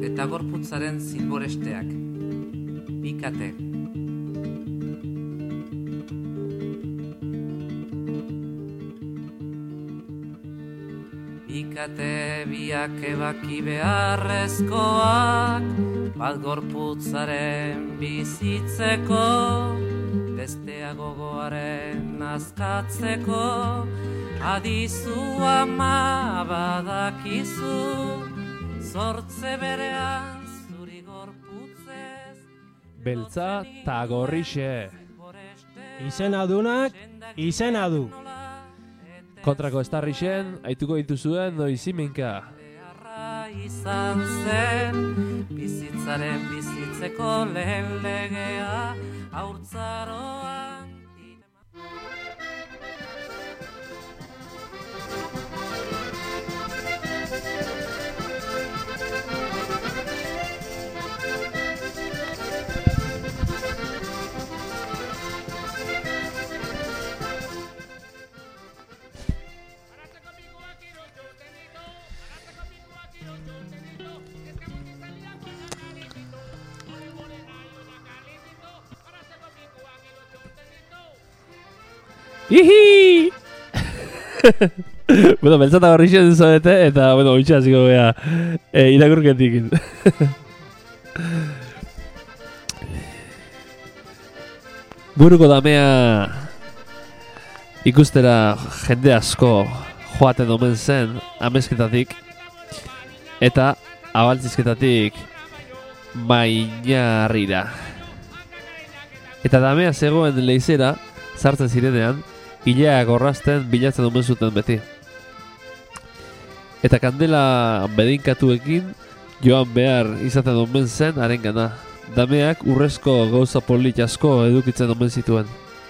eta gorputzaren zilboresteak. Bikate. Bikate biak ebaki beharrezkoak, bat gorputzaren bizitzeko, bestea gogoaren azkatzeko, adizu ama badakizu, zortze berean zuri gorputzez. Beltza ta gorrixe. Izenadunak, izena du. Kontrako estarrixen, aituko dituzuen noiziminka. Izan zen, bizitzaren bizitzeko lehen legea, haurtzaroan. Ihi! Bueno, beltza eta gorrixen zaudete, eta, bueno, oitxa hasiko gea irakurketikin. Buruko damea ikustera jende asko joaten omen zen amezketatik eta abaltzizketatik mainarrira. Eta damea zegoen leizera sartzen zirenean, hileak orrazten bilatzen omen zuten beti. Eta kandela bedinkatuekin joan behar izaten omen zen harengana. Dameak urrezko gauza polit asko edukitzen omen zituen.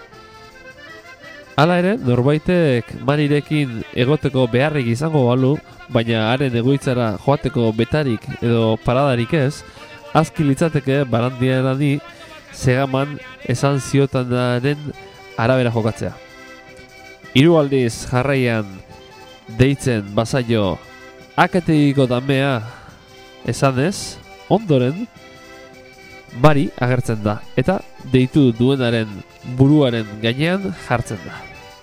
Hala ere, norbaitek Marirekin egoteko beharrik izango balu, baina haren egoitzara joateko betarik edo paradarik ez, azki litzateke barandiarani segaman esan ziotanaren arabera jokatzea. 3 aldiz jarraian deitzen bazaio aketegiko damea esanez, ondoren Mari agertzen da eta deitu duenaren buruaren gainean jartzen da.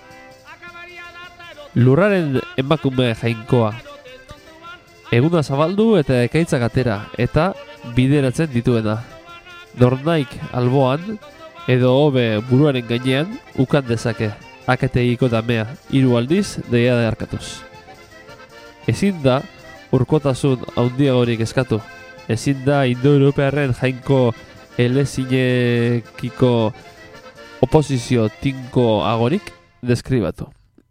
Lurraren emakume jainkoa. Eguna zabaldu eta ekaitzak atera eta bideratzen dituena. Nornaik alboan edo hobe buruaren gainean ukan dezake aketegiko damea 3 aldiz deia da harkatuz. Ezin da urkotasun handiagorik eskatu. Ezin da Indo-Europearren jainko elezinekiko oposizio tinko agorik deskribatu.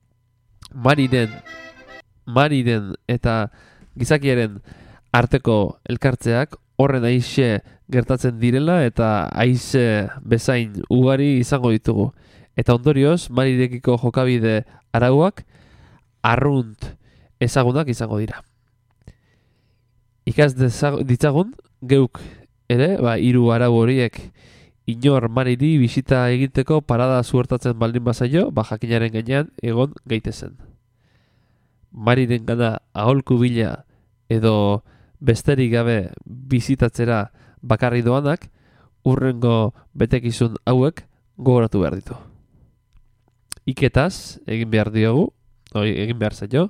Mariren eta gizakiaren arteko elkartzeak horren aixe gertatzen direla eta aize bezain ugari izango ditugu. Eta ondorioz, Marirekiko jokabide arauak arrunt ezagunak izango dira. Ikas ditzagun, geuk ere, 3 arau horiek inor Mariri bisita egiteko parada zuertatzen baldin bazaio, jakinaren gainean egon gaitezen. Mariren gana aholku bila edo besterik gabe bizitatzera bakarri doanak, urrengo betekizun hauek gogoratu behar ditu. Iketaz egin behar zaio,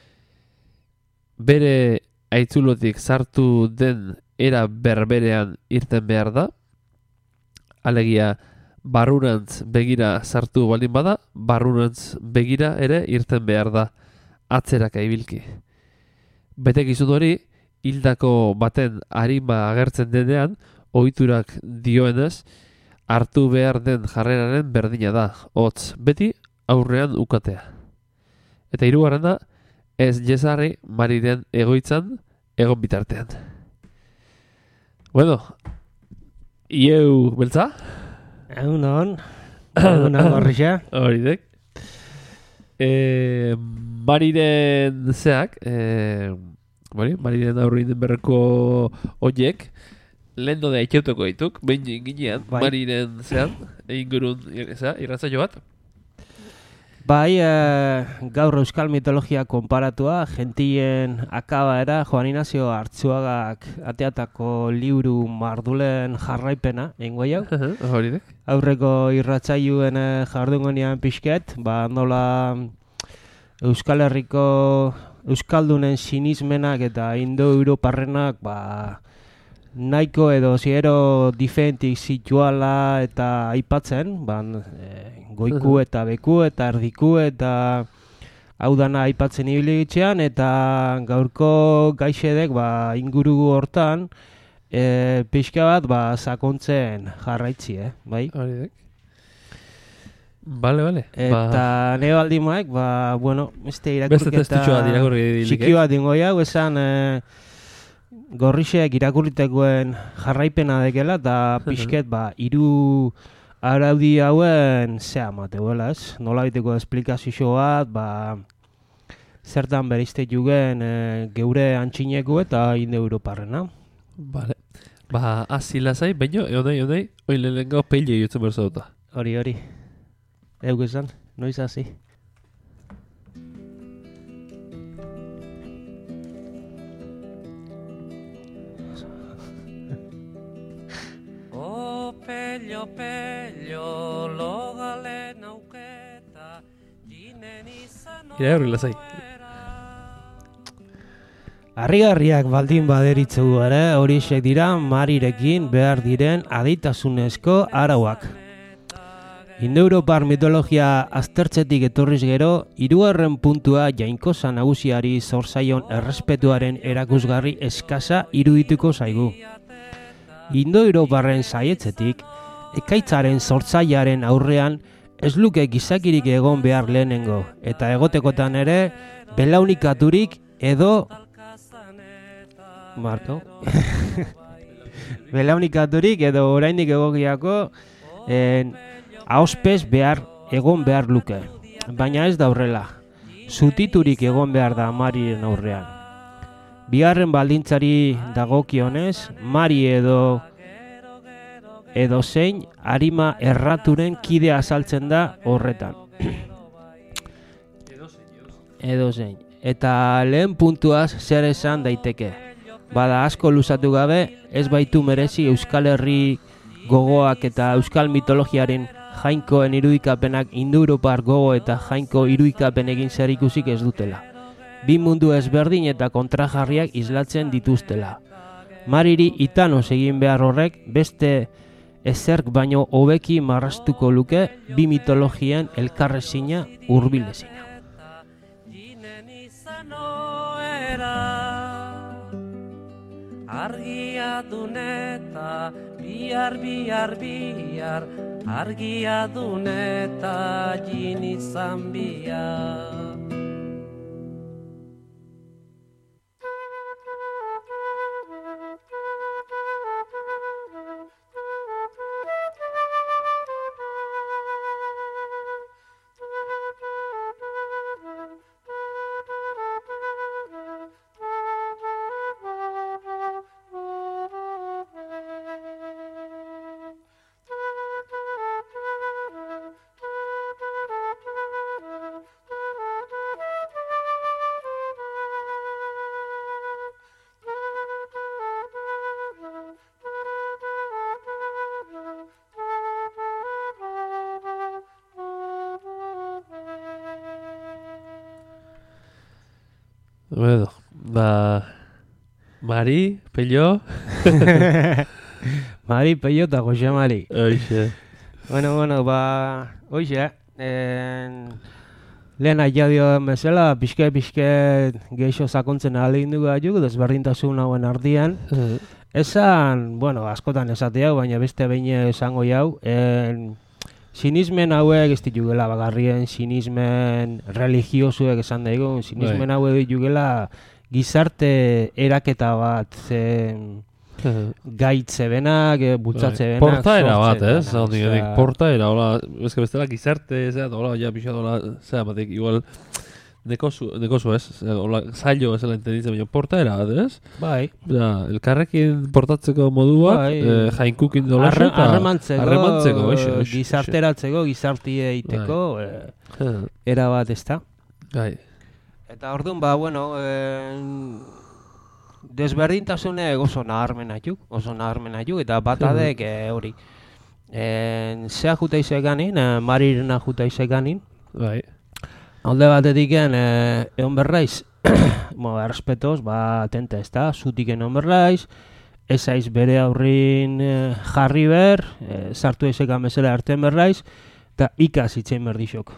bere aitzulotik sartu den era berberean irten behar da, alegia barrurantz begira sartu baldin bada, barrurantz begira ere irten behar da, atzeraka ibilki. Betekizun hori, hildako baten arima agertzen denean, ohiturak dioenez, hartu behar den jarreraren berdina da, hotz, beti aurrean ukatea. Eta 3. Ez jesarri Mariren egoitzan egon bitartean. Bueno, ieu beltza? Egunon gorrixa. Horidek. Mariren zeak, Mariren aurrin berreko oiek, lehen dode aitxeuteko dituk, behin ginean, Mariren zean, ingurun irratzaio bat. Bai, gaur euskal mitologia konparatua, gentien akabaera, Joan Inazio Artzuagak ateatako liburu mardulen jarraipena, eingo jau. Horirek. Aurreko irratsaioen jardungonean pixket, nola Euskal Herriko euskaldunen sinismenak eta indo-europarrenak nahiko edo ziero diferentik situala eta aipatzen, goiku eta beku eta erdiku eta hau dana aipatzen ibili gitxean, eta gaurko gaixedek inguru hortan pixka bat sakontzen jarraitzi, bai? Horirek. Bale. Eta nire baldimaek, beste testutxo bat irakurri txiki bat dingo jau, esan gorrixeak irakurritekoen jarraipena dekela, eta pixket, hiru araudi hauen zea mateuela, ez? Nola biteko esplikazio bat, zertan berizte jugen geure antxineko eta indo-europarrena. Bale. Azila zai, baino, eonei, oi lehenengo peile jutzen berzo duta. Hori. Euk esan, noiz hasi. Pello, logalen auketa, jinen izan Horrela zai. Harrigarriak baldin baderitzu ere, horiexek dira Marirekin behar diren aditasunezko arauak. Indo-europar mitologia aztertzetik etorriz gero, 3. puntua jainkosa nagusiari zor zaion errespetuaren erakusgarri eskasa irudituko zaigu. Indo-europarren saietzetik, ekaitzaren sortzailearen aurrean ez luke gizakirik egon behar lehenengo, eta egotekotan ere belaunikaturik edo belaunikaturik edo oraindik egokiako ahospez egon behar luke, baina ez da horrela. Zutiturik egon behar da Mariren aurrean. Bigarren baldintzari dagokionez, Mari edo zein arima erraturen kide azaltzen da horretan. Edo zein. Eta lehen puntuaz zer esan daiteke. Bada asko luzatu gabe, ez baitu merezi Euskal Herri gogoak eta Euskal mitologiaren jainkoen irudikapenak indo-europar gogo eta jainko irudikapen egin zer ikusik ez dutela. Bi mundu ezberdin eta kontrajarriak islatzen dituztela. Mariri itanos egin behar horrek beste ezerk baino hobeki marrastuko luke bi mitologien elkarrezina hurbilezina. Argia duneta, bihar, argia duneta, jin izan bihar. Bueno, Mari, Pello. Mari, Pello eta Jose Mari. Oixe. Bueno, oixe, lehen aiadio bezala, pixke geixo sakontzen alegin dugu gaitu, desberdintasun hauen ardian. Esan, askotan esatea, baina beste behin esango jau, sinismen hauek ez ditugela bagarrien, sinismen religiosuek esan daigu, sinismen hauek ditugela gizarte eraketa bat, gaitze benak, bultzatze benak. Portaera bat, ez? Portaera, hola, bezala gizarte, hola, ja pixat, hola, zera batek, igual, nekozu ez, zailo ez entenditzen, baina portaera bat, ez? Bai. Ja, elkarrekin portatzeko modua, jainkukin dolaso eta harremantzeko, gizarteratzeko, gizartie egiteko, era bat ez da. Bai. Eta orduan, bueno, desberdintasune oso naharmenatuk, eta bat adek hori. Zea juta izeganin, marirena juta izeganin. Bai. Alde batetik egon berraiz, errespetoz, atente ez da, zutik egon berraiz, ez aiz bere aurrin jarri ber, sartu ezekan bezala artean berraiz, eta ikas itzein berdixok.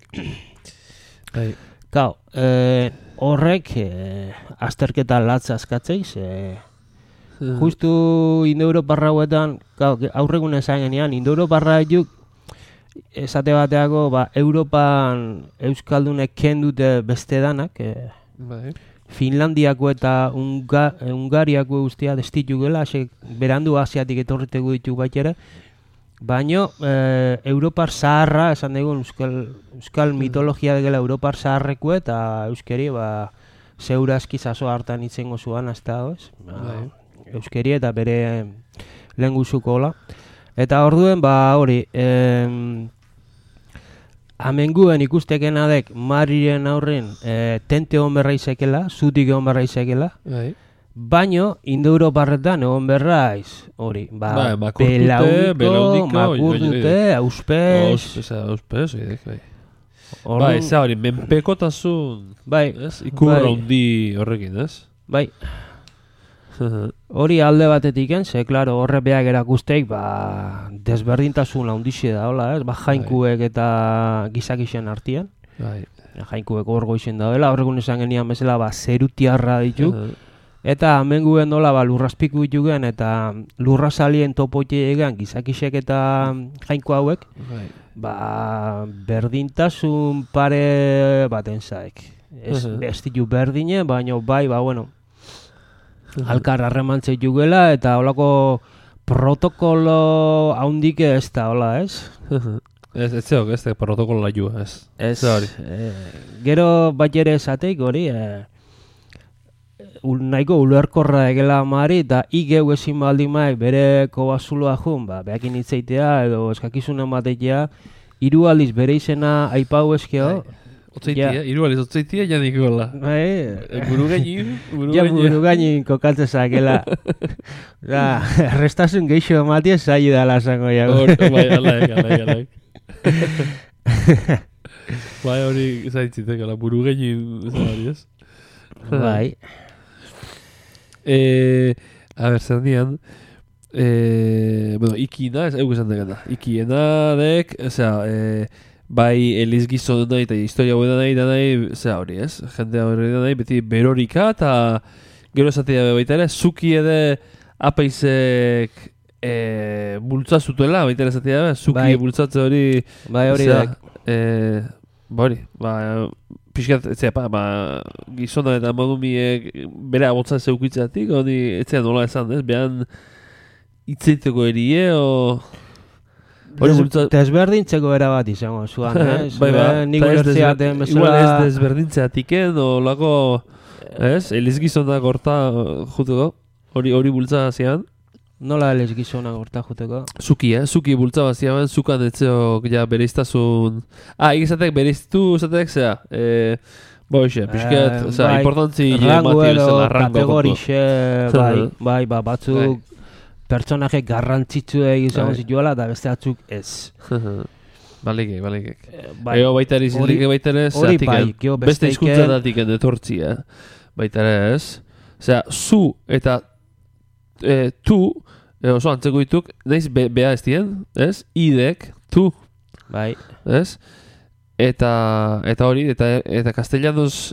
Kau, horrek azterketa latza askatzeiz, justu Indo-Europarra hauetan, aurregun esan genean, Indo-Europarra juk, esate bateako, Europan Euskaldunek kendute beste danak, Finlandiako eta Ungariako guztia destitu gela, berandu Asiatik etorriteko ditu baitera, baina Europar zaharra, esan dugu, Euskal mitologia degela Europar zaharreko eta Euskeri, zeurazki zazo hartan itzengo zuan, hasta hoz, Euskeri eta bere lehenguzuko hola. Eta orduen, hori, amenguen ikusteken adek Mariren aurren tente hon berra izekela, zutik hon berra izekela, baino, Indo-Europarretan egon berraiz, hori, pelauko, makurdute, auspez. Auspez, bai. Ez hori, menpekotasun, ikurra hundi horrekin, ez? Bai. Hori alde batetik ze, klaro, horre beak erakusteik, desberdintasun handixe da, hola, ez? Jainkuek eta gizakixen artian. Jainkuek hor goizen da, horregun esan genian bezala, zerutiarra ditu. Eta amenguen dola, lurraspiku ditugen, eta lurrazalien topoite egan gizakixek eta jainku hauek, berdintasun pare baten zaek. Ez ditu berdine, baina bueno, alkar harremantze jugela, eta holako protokolo haundik ez da, hola, ez? Ez zeok, ez da protokoloa ju, ez. Ez hori. Gero bat ere esateik hori, nahiko ulerkorra egela amari, eta igeu ezin baldin maik bere kobazuloa jun, behakin hitzeitea edo eskakizunen batekia, hiru aldiz bere izena aipau eskeo. Hiru aldiz otzeitia janik gola. Burugainin kokatze zakela. Errestasun geixo ematia zai dala zango jago. Alaik. Hori zaitzitek, burugainin zari ez? Bai. A ber, zer dian, ikina, ez esan dekata. Ikiena dek, bai Eliz Gizona eta historia hau da nahi, hori ez? Jende hori da nahi, beti berorika eta gero esatea baita ere, zuki ede apaizek bultza zutuela, baita ere esatea, zuki bultzatze hori... Bai hori da. Hori, pixkat, Gizona eta Madumiek bere abotza zeukitzatik, hori etzean nola esan, ez? Behan itzeiteko erie, o... Desberdintzeko era bat izango zuan, ez? Nik ulertzeaten bezala... Igual ez desberdintzeatiken, o lako... Ez? Eliz Gizonak horta juteko, hori bultza zian. Nola Eliz Gizonak horta juteko? Zuki bultza bat zian, zukan etzeok bere iztazun... Ikizatek bere iztu, zatek zea... Boixe, pixket, importantzi... Rango edo, kategorixe, batzuk... Pertsonaje garrantzitsue izango zituela eta beste atzuk ez. Balikek. Ego baita ere izilike baita ere zatiken. Beste hizkuntza datiken etortzia. Baita ere ez. Osea, zu eta tu, oso antzeko dituk, nahiz beha ez dien, ez? Idek, tu. Bai. Ez? Eta hori, eta castellanoz...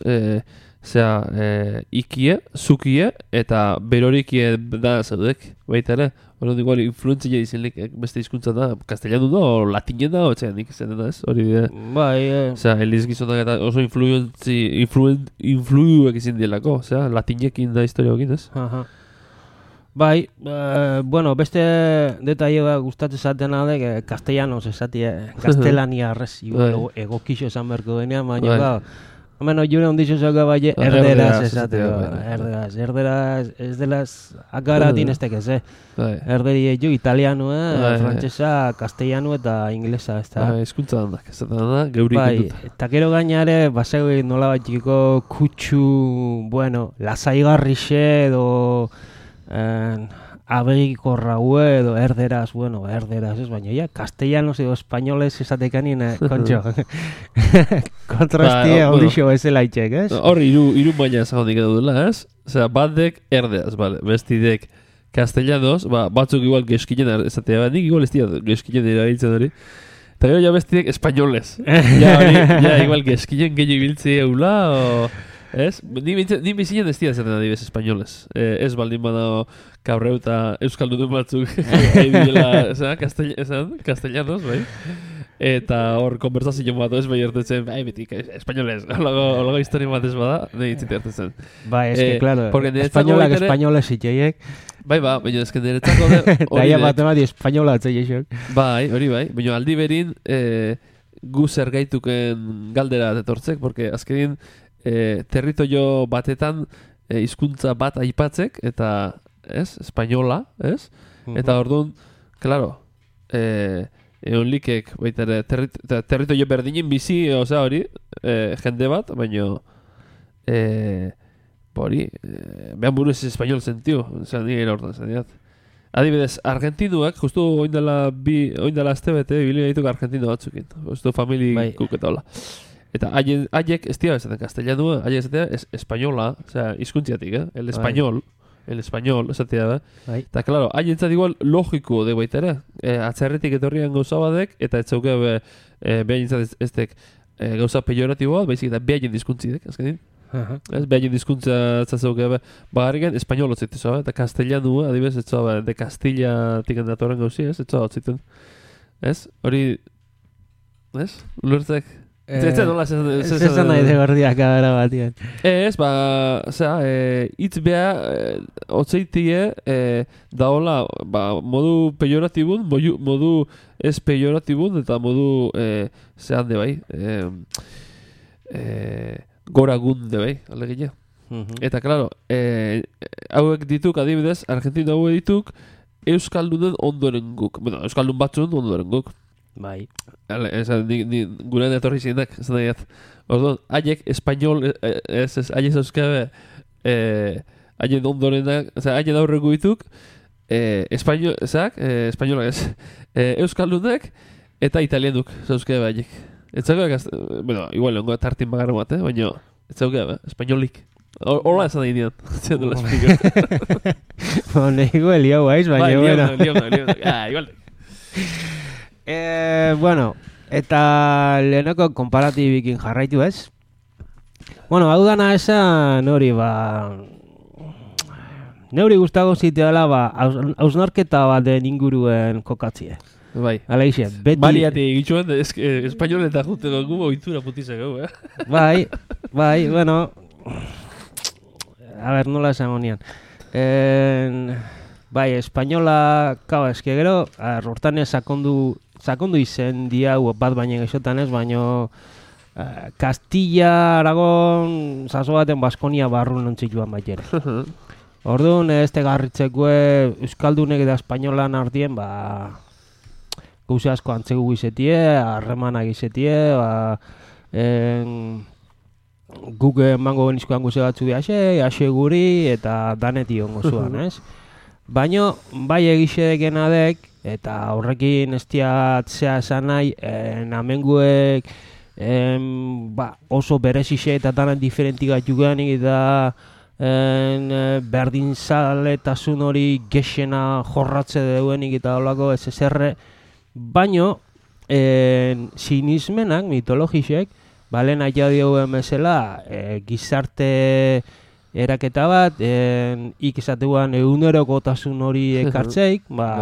ikie, zukie, eta berorikie da zaudek, baita ere. Hori igual influentzia izenlik beste hizkuntza da, castellano da, o latinen da, o nik zen da ez, hori dira. Bai, Eliz Gizonak eta oso influuek izin dielako, latinekin da historia hokin ez. Bai, beste detaile gustatzen zaten adek, castellanos esatia, gaztelania arrez, egokixo esan berko denean, baina Hemen oiure ondixo zauka bai erderaz erderaz esateko. esateko, Erderaz ez delaz akaratin ez tekez, Erderi jo, italianua, frantsesa, castellanu eta inglesa, ez da. Hizkuntza dandak, ez da, geuri ikenduta. Eta gero gainare, basego nola baitiko kutsu, bueno, lasaigarrixe edo abegiko raue edo erderaz, bueno, erderaz ez, baina ja, castellanos edo españoles esatekanien, kontxo. Kontrastia ondixo ezela itxek, ez? Hor, iru baina ezagonik edo dula, ez? Osea, batek erdeaz, bale, bestidek castellanos, batzuk igual geskinen esatea, nik igual ez dira geskinen erabiltzen hori. Eta gero ja bestidek españoles. Ja, igual geskinen gehiago ibiltzi eula, o... Ez? Ni bizinen ez dira zaten adibes españoles. Ez baldin bada kabreu eta euskaldun batzuk egibilela, castellanos, bai? Eta hor konversazio bat ez bai ertetzen, bai, betik, españoles, holago historia bat ez bada, nahi itzite ertetzen. Bai, ez que, claro, españolak españoles itxeiek. Bai, baina ez que niretzako de... Daia bat emati española atzeiexok. Bai, hori bai, baina aldi berin gu zer gaituken galdera detortzek, porque azkenin territorio batetan hizkuntza bat aipatzek, eta, ez, española, ez? Eta orduan, claro, eonlikek, baita ere, territorio berdinen bizi, osea hori, jende bat, baina, hori, behan buruz español zentiu, osea, nire hortan zeniat. Adibidez, argentinuak, justu oindala azte bete, bilin dituk argentino batzukin, justu famili kuk eta hola. Eta haiek ez dira esaten castellanua, haiek esatea española, osea, hizkuntziatik, el español, esatea, eta, claro, haientzat igual logiko de baita ere, atzerretik etorrian gauza badek, eta ez zauke behaintzat ez dek gauza pejoratiboa, baizik eta behaien dizkuntzitek, azkenin. Behaien dizkuntza zauke, bagarriken español otzitzu, eta castellanua, adibes, ez zauke, de Castilla tiken datoren gauzi, ez zauke otziten. Ez? Hori, ez? Lurtzek? Zezan nahi de gordiak abera batien. Ez, hitz beha otzeitie daola modu pejoratibun, modu ez pejoratibun, eta modu zehan de bai, goragun de bai, alegina. Eta, claro, hauek dituk, adibidez, Argentina hauek dituk, Euskaldunen ondoren guk. Bueno, Euskaldun batzun ondoren guk. Bai. Gure netorri zinak, ez nahiat. Orduan, haiek espainol, haiek euskabe, haien ondorenak, haien aurreko dituk, espainolak ez, euskaldunek eta italianuk, euskabe haiek. Ez zaukebe, bueno, igual, ongo tartin bagarra bat, baina, ez zaukebe, espainolik. Hola esan nahi nian, zen dela espiko. Bueno, igual, liau haiz, baina, bueno. Igual. Bueno, eta lehenoko komparatibikin jarraitu ez? Bueno, hau dana esan hori, neuri gustago ziteala, hausnarketa baten inguruen kokatzie. Bai. Hala ixe, beti... Baliati egitxuan, espainol eta juteko gubo oitura putizak gau, Bai, bueno... A ber, nola esan honian. Bai, espainola, kau, eske gero, hortan sakondu izen diau bat baina gaixotan ez, baino Castilla, Aragon, zazo baten Baskonia barrun ontzituan baitere. Orduan, ez tegarritzekue Euskaldunek eta espainolan ardien, gauze asko antzegu izetie, harremanak izetie, guk emango benizkoan guze batzu di ase guri, eta daneti ongo zuan, ez? Baina, bai egixedeken adek, eta horrekin ez diatzea esan nahi, namenguek oso berezixe eta danan diferentik atuganik eta berdinzaletasun hori gexena jorratze deuenik eta holako ez ezerre. Baina, sinismenak, mitologixek, balen aia dioen bezala, gizarte eraketa bat, ikizatuan egunerokotasun hori ekartzeik,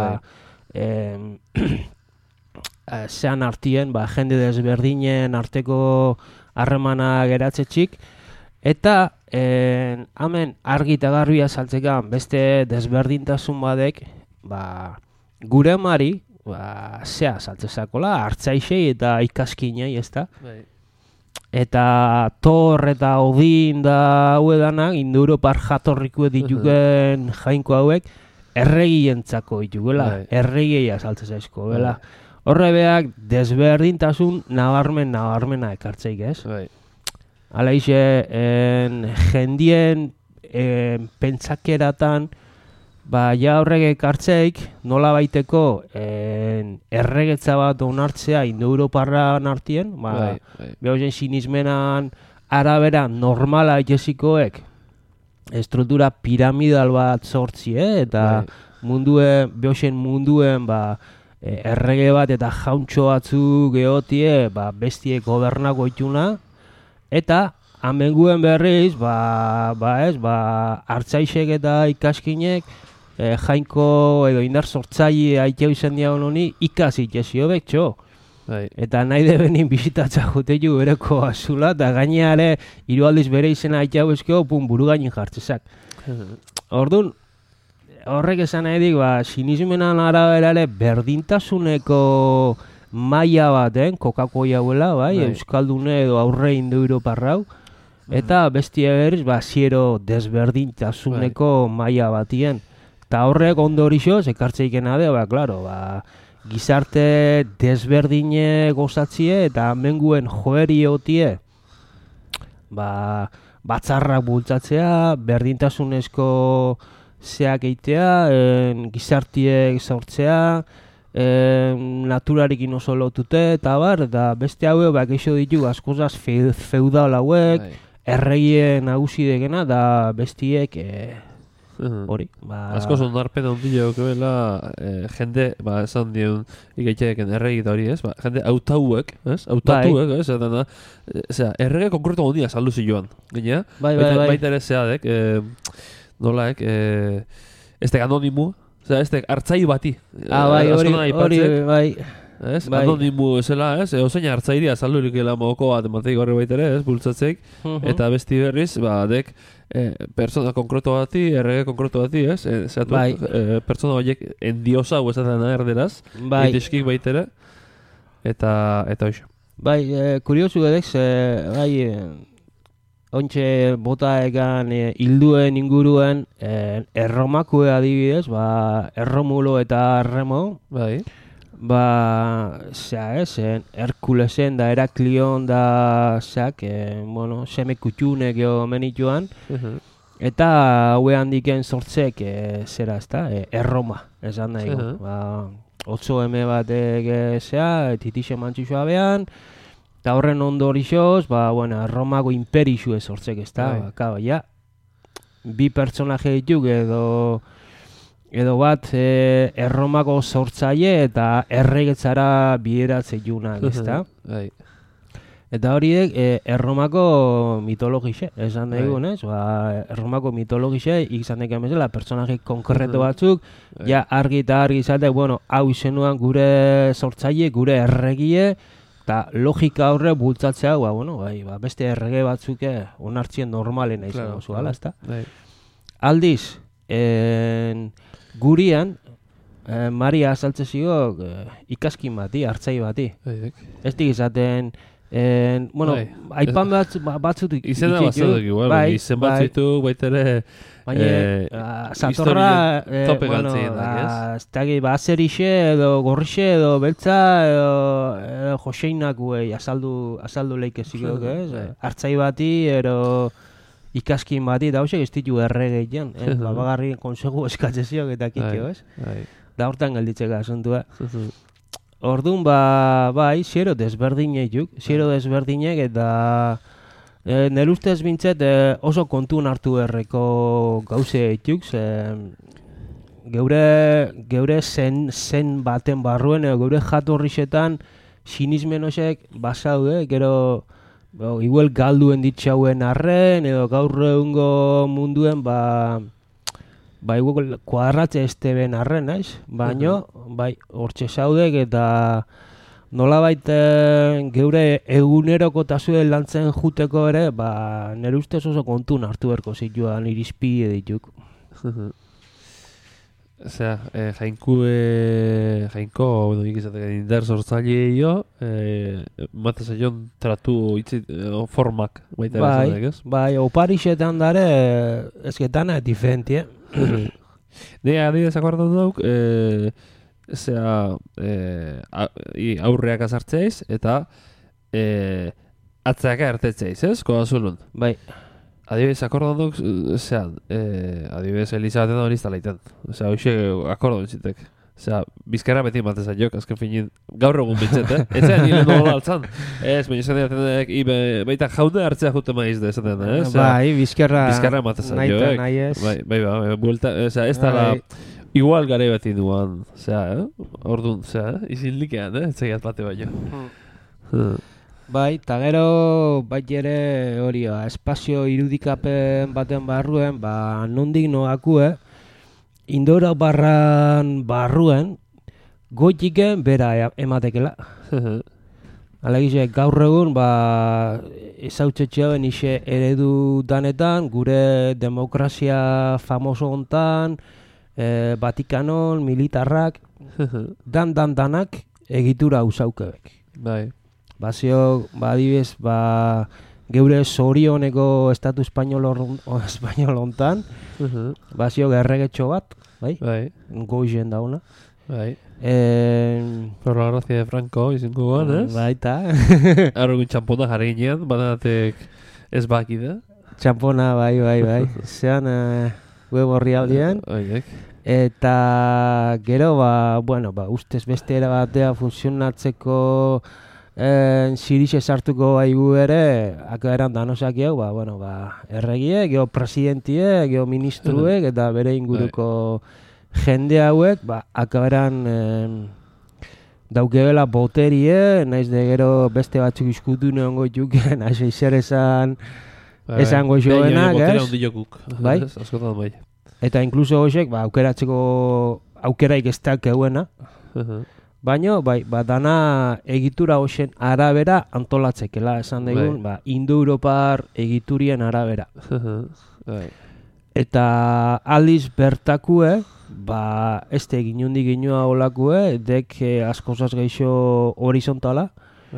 zean artien, jende desberdinen arteko harremana geratzetxik, eta hemen argi eta garbia saltzekan beste desberdintasun badek, gure mari, zea saltzezakola, hartzaixei eta ikaskinei, ez da? eta Thor eta Odin da hauedanak, Indo-Europar jatorriko dituken jainko hauek, erregientzako ditugela, erregiei azaltzen zaizko, bela. Horre beak, desberdintasun nabarmena ekartzeik, ez? Hala ixe, jendien pentsakeratan, ja horrek ekartzeik, nola baiteko erregetza bat onartzea Indo-Europarran artien, behauzen sinismenan arabera normala itxezikoek, estruktura piramidal bat sortzi, eta behauzen munduen, errege bat eta jauntxo batzuk geotie, bestie gobernako ituna, eta amenguen berriz, hartzaisek eta ikaskinek, jainko edo indar sortzaile aiteu izan diagon honi ikasi itxezio betxo. Eta nahi de benin bizitatza juteiu bereko azula, eta gaineare hiru aldiz bere izena aiteu ezkeo, buru gainin jartzezak. Orduan, horrek esan nahi dik, sinismenan araberare berdintasuneko maila baten, kokako jauela, Euskaldune edo aurre Indo-Europarrau, eta bestia berriz, ziero desberdintasuneko maila batien. Eta horrek ondorixoz, ekartzeikena de, klaro, gizarte desberdine gozatzie eta menguen joeri otie, batzarrak bultzatzea, berdintasunezko zeak eitea, gizartiek sortzea, naturarikin oso lotute, eta beste hauek, eixo ditu askozaz feudal hauek, erregien nagusi degena, da bestiek hori. Asko zondarpen ondile okebela jende, esan dion ikaitxeken erregi da hori, ez? Jende autatuek, ez? Errege konkreto ondia saldu zioan, gine? Baita ere zeadek, nolaek, estek anonimu, estek hartzai bati. Hori, Anonimu esela, ez? Ozeina hartzairia saldurik mogoko bat emateik horre baita ere, ez? Bultzatzeik, eta besti berriz, dek persona konkreto bati, errege konkreto bati, ez? Persona baiek endiosa huezatzen erderaz, indeskik baita ere, eta hoxo. Kuriosu edek, ontxe bota egan hilduen inguruen erromakue adibidez, Erromulo eta Remo, Herkulesen da Heraklion da seme kutxunek menituan, eta haue handiken sortzek zera ezta, Erroma, esan nahi. Otso eme batek titixe mantxixoa behan, eta horren ondorixoz, Erromako imperixu sortzek ezta, bi pertsonaje dituk edo bat Erromako sortzaile eta erregetzara bideratze junak, ezta? Eta horiek Erromako mitologixe, esan dugun, ez? Erromako mitologixe, izan deken bezala, personaje konkreto batzuk, argi eta argi izate, hau izenuan gure sortzaile, gure erregie, eta logika horre bultzatzea, beste errege batzuk onartzien normalena izan oso gala, ezta? Aldiz, gurian, Maria azaltze zigo ikaskin bati, hartzai bati. Ez dik izaten, aipan batzutik. Izena batzutik igual, izen batzituk baitere Zatorra, azerixe edo gorrixe edo beltza edo joseinak azaldu leikezik, hartzai bati edo ikaskin bati, eta hoxek ez ditu erregeian, bagarri konsegu eskatzezioak eta kitio, ez? Da hortan gelditzeka asuntua. Orduan, zero desberdinek eta nire ustez bintzet oso kontun hartu erreko gauze dituk, geure zen baten barruen, geure jatorrixetan sinismen hosek basaude, gero igual galduen ditxauen arren, edo gaur egungo munduen, igual kuadratze esteben arren, naiz? Baina, hortxe zaudek eta nolabait geure eguneroko tasuen lantzen juteko ere, nire ustez oso kontun hartu berko zituan irizpide dituk. jainko, ikizateke indar sortzaile jo, matez aion tratu formak baita esatek, ez? Bai, oparixetan dare, ezketan diferentie. Ne, adibidez akordan dauk, aurreak azartzeiz, eta atzeaka ertetzeiz, ez? Kodazulun. Bai. Adibidez, akordan duk, adibidez, Elizabeth hori iztalaiten. Hoxe, akordan zitek. Bizkarra beti matez aiok, azken finin, gaur egun bintzet, Etzean nire nola altzan. Ez, baina esan dira, baita jaune hartzea jute maiz da, esan dira, Bai, bizkarra matez aiok. nahi ez. Bai, buelta, ez da, igual gare beti duan, orduan, izin likean, etzegiat bate baino. Bai, eta gero bai ere hori, espazio irudikapen baten barruen, nondik noakue, Indora barruen, goitiken bera ematekela. Alegize, gaur egun, ezautzetxeaben ise eredu danetan, gure demokrazia famoso hontan, Vatikanon, militarrak, danak egitura usaukebek. Bai. Bazio, adibidez, geure zorioneko estatu espainol hontan, bazio gerregetxo bat, bai? Goizen dauna. Bai. Por la gracia de Franco, izango goan, ez? Baita. Arrogun txampona jarri ginean, badatek ez baki da. Txampona, bai. Zean, web horri aldean. Eta gero, ustez beste era batea funtzionatzeko Sirixe sartuko baigu ere, akaberan danosak jau, erregie, geho presidentie, geho ministruek, eta bere inguruko jende hauek, akaberan daukebela boterie, naiz de gero beste batzuk iskutu neongo juken, hasi zer esango joenak, ez? Bai? Eta inkluso hoxek, aukeratzeko aukeraik ez dakeuena, baina, dana egitura hoxen arabera antolatzekela, esan dugun, Indo-Europar egiturien arabera. Eta aldiz bertakue, ez da eginundik ginua olakue, dek askozaz geixo horizontala,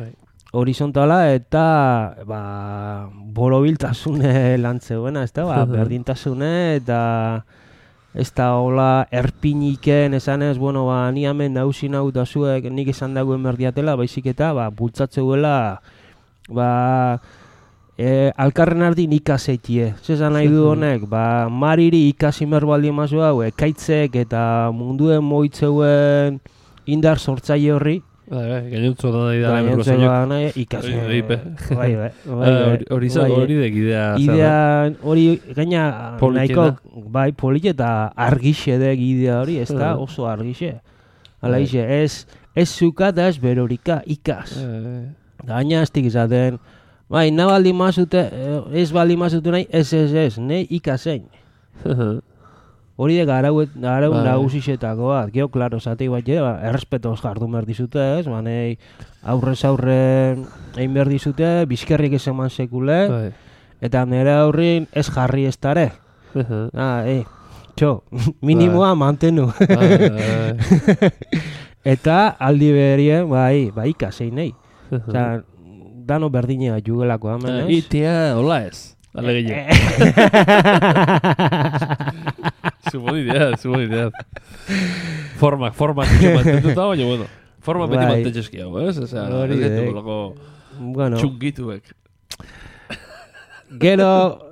eta borobiltasune lantzeguena, ez da, berdintasune, eta ez da hola erpiniken esanez, ni hemen nausin hau da zuek nik esan dagoen merdiatela, baizik eta bultzatzeuela alkarren ardin ikasetie. Zezan nahi du honek, mariri ikasimer baldin mazu hau, ekaitzek eta munduen moitzeuen indar sortzaile horri. Gainontzo da nahi dara emerko zeiok. Ikasi. Hori dek idea. Idea hori gaina nahiko, polit eta argixe dek idea hori, ez da oso argixe. Hala ize, ez zuka da ez berorika, ikas. Gaina ez dik izaten, nahi ez baldi mazute nahi, ez, nahi ikasein. Hori dek araun nagusixetako bat, geho, klaro, zatei bat errespetoz jardun behar dizute, ez? Aurrez aurre egin behar dizute, bizkerrik ez eman sekule, eta nire aurrin ez jarri ez dara. Minimoa mantenu. Eta aldi berien, ikasein nahi. Dano berdinea jugelako hemen, ez? Itea, hola ez. Alegile. Subonideat. Formak itxo mantentuta, baina, formak beti mantentxeski hau, ez? Hori txungituek. Gero,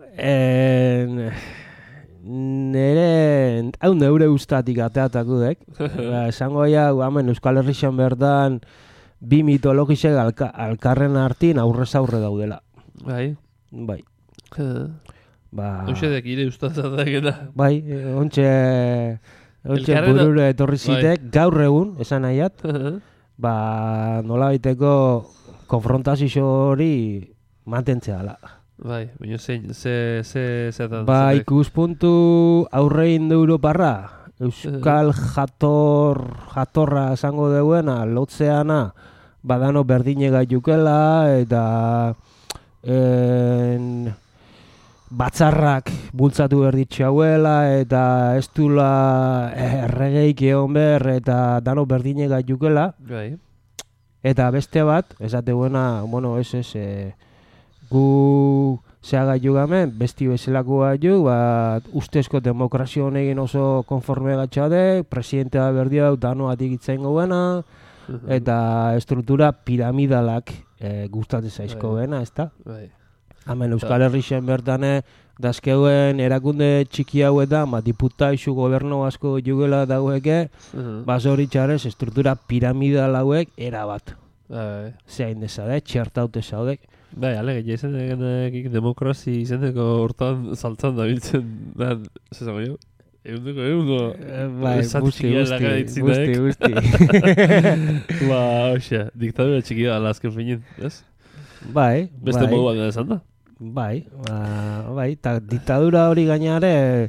neure ustatik ateatako dek. Esango hau, hemen Euskal Herrixan berdan, bi mitologisek alkarren hartin aurrez aurre daudela. Bai. Hoxe dek ire ustazatak eta. Bai, ontxe burure etorri zitek, gaur egun, esan nahiat, nola baiteko konfrontazio hori mantentzea ala. Bai, baina zetan. Ikuspuntu aurrein de Europarra, Euskal jatorra esango deuena, lotzeana, berdine gaitukela, eta batzarrak bultzatu berditxe hauela, eta ez dula erregeik egon behar, eta dano berdine gaitukela. Bai. Eta beste bat, esate buena, bueno, gu zea gaitu gamen, besti bezalako gaitu, ustezko demokrazio honegin oso konforme gatxade, presidentea berdi hau dano atik itzen goguena, eta estruktura piramidalak gustatzen zaizko bena, ez da? Bai. Hemen Euskal Herrixen bertane, dazkeuen erakunde txiki hauetan, diputa isu gobernu asko jugela daueke, zoritxarez, estruktura piramidal hauek erabat. Zein dezade, txertaute zaudek. Bai, alegia izan egin demokrazi izaneko hortan saltzan da biltzen, zezago jo? Egundo, bai, guzti. Ba, hoxe, diktadura txiki da, azken finin, ez? Bai. Beste modu bat esan da? Bai, eta diktadura hori gainare,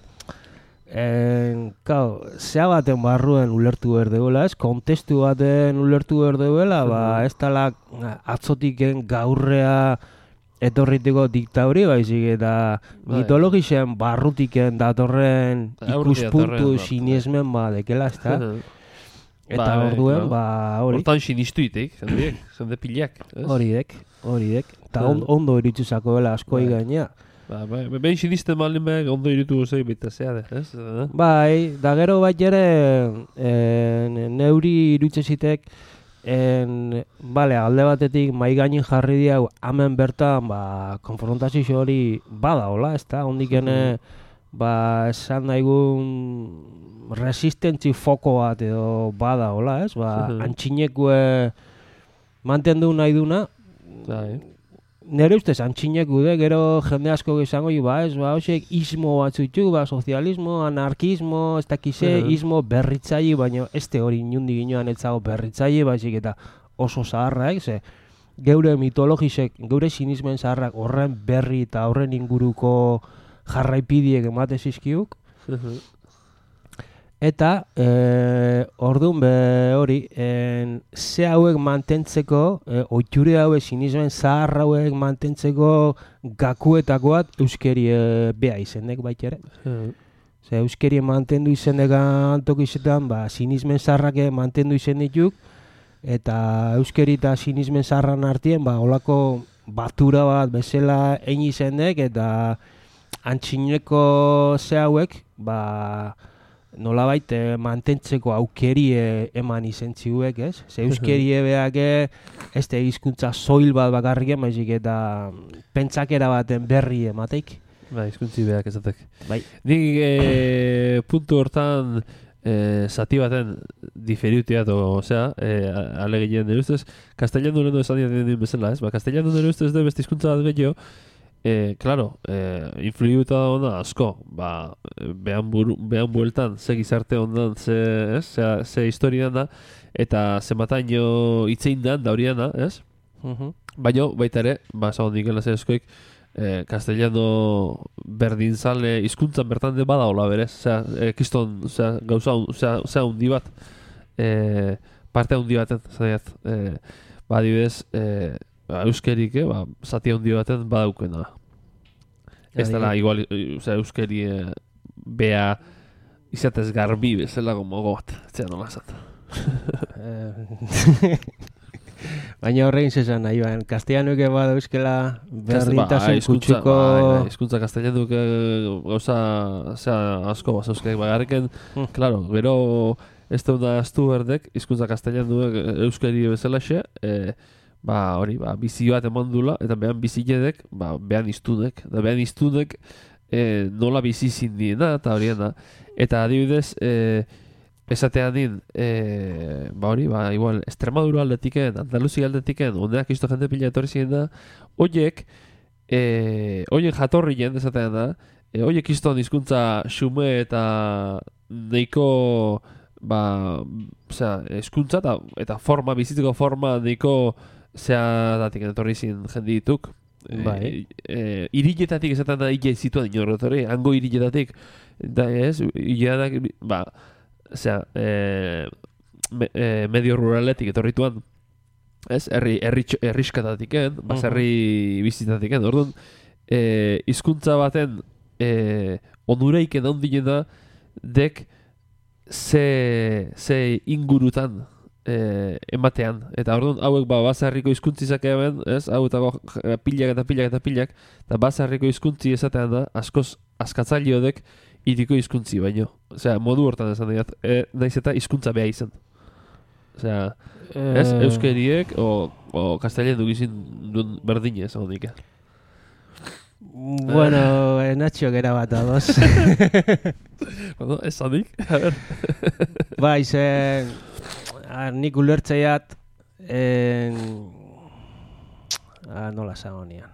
zea baten barruen ulertu berdeguela, ez? Kontestu baten ulertu berdeguela, ez tala atzotiken gaurrea etorritiko diktaduri, baizik, eta mitologisen barrutiken datorren ikuspuntu sinesmen dekela, ez da? Eta orduen, hori. Hortan sinistuitek, jende pilak. Horidek. Eta ondo irituzako bela askoi gainea. Behin sinisten malin behar ondo iritu gozei bita zeade, ez? Bai, da gero bat jere neuri irutzezitek alde batetik mai gainin jarri diau hemen bertan konfrontazio hori bada, hola, ez da? Ondikene esan daigun resistentzi foko bat edo bada, hola, ez? Antxinekue mantendu nahi duna. Nere ustez antxineku de, gero jende asko izango hoxek ismo batzutu, sozialismo, anarkismo, ez dakize, ismo berritzaile, baina ez hori inundi ginoan etzago berritzaile, baizik eta oso zaharrak, geure mitologisek, geure sinismen zaharrak horren berri eta horren inguruko jarraipidiek emate zizkiuk. Eta, orduan hori, ze hauek mantentzeko, oiture hauek sinismen zahar hauek mantentzeko gakuetakoat euskeri beha izenek baitere. Ze euskeri mantendu izenek antok izetan, sinismen zaharrak mantendu izen dituk, eta euskeri eta sinismen zaharran artien, holako batura bat bezala egin izenek, eta antxineko ze hauek, nolabait mantentzeko aukerie eman izentziuek, ez? Ze euskerie behak ez da hizkuntza soil bat bakarrik emaizik eta pentsakera baten berri emateik. Bai, hizkuntzi behak ezatek. Bai. Nik puntu hortan zati baten diferiutia, aleginen nire ustez, kastellan duen esan dien bezala, ez? Kastellan duen ustez da beste hizkuntza bat gehiago, claro, influiuta da onda asko, behan bueltan, ze gizarte ondan, ze historian da, eta ze mataino itzein dan, da hori da, ez? Baina, baita ere, esan dikela ze eskoik, kastellano berdinzale hizkuntzan bertan de bada hola berez, kiston, gauza, hundi bat, parte hundi baten, zaiat, adibidez, euskerik, zati handi baten badaukena. Ez dela, igual, euskeri bea izatez garbi bezala gomogo bat. Etzea nola esat. Baina horrein zezan nahi, kastellanoek bada euskela berdintasun kutsuko... Hizkuntza kastellanoek gauza asko bat euskek bagarriken, claro, gero ez da aztu berdek, hizkuntza kastellanoek euskeri bezala xe, hori, bizi bat eman dula, eta behan biziledek, behan iztunek. Da behan iztunek nola bizi zindiena, eta horien da. Eta adibidez, esatean din, hori, igual, Extremadura aldetiken, Andaluzia aldetiken, ondeak izto jende pila etorri ziren da, oiek jatorrien, esatean da, oiek izton hizkuntza xume eta neiko, hizkuntza eta forma, bizitzeko forma neiko zea datik etorri zin jende dituk. Iriletatik esaten da hile zituen inorretori, hango iriletatik, da ez, hiletak, medio ruraletik etorrituan, ez, herriskatatiken, baserri bizitatiken, orduan, hizkuntza baten onureik edaundinena dek ze ingurutan ematean. Eta orduan hauek basarriko hizkuntzizak hemen, ez? Hau eta pilak, eta basarriko hizkuntzi esatean da, askoz askatzailiodek iriko hizkuntzi baino. Osea, modu hortan esan dira, naiz eta hizkuntza beha izan. Osea, ez? Euskeriek o kastelien dugizin duen berdine esan dike. Bueno, Nacho gera bat adoz. Bueno, esan dik, a ver. Bai, nik ulertzeiat nola zagonian.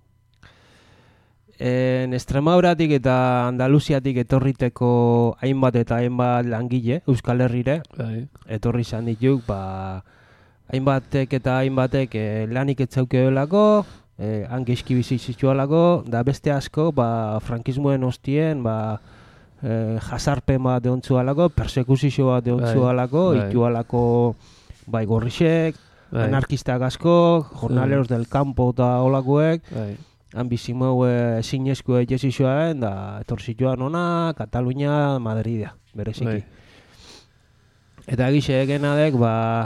Extremaduratik eta Andaluziatik etorriteko hainbat eta hainbat langile Euskal Herrire etorri izan dituk, hainbatek eta hainbatek lanik etzaukeolako, han geizki bizitzualako, da beste asko frankismoen ostien jazarpen bat deontzualako, persekuzio bat deontzualako, itualako gorrixek, anarkistak asko, jornaleros del campo eta olakoek, han bizimau zinezko egezizioaren, da etorzituan ona, Katalunia, Madrida, bereziki. Eta egize egenadek,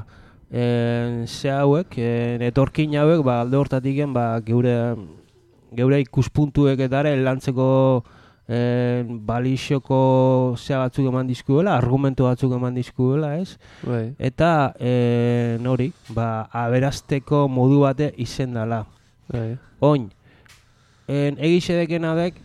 ze hauek, etorkin hauek, alde hortatik geure ikuspuntuek etare lantzeko balixioko zea batzuk eman dizkuela, argumentu batzuk eman dizkuela, ez? Eta hori, aberasteko modu bate izen dela. Oin, egize dekenadek,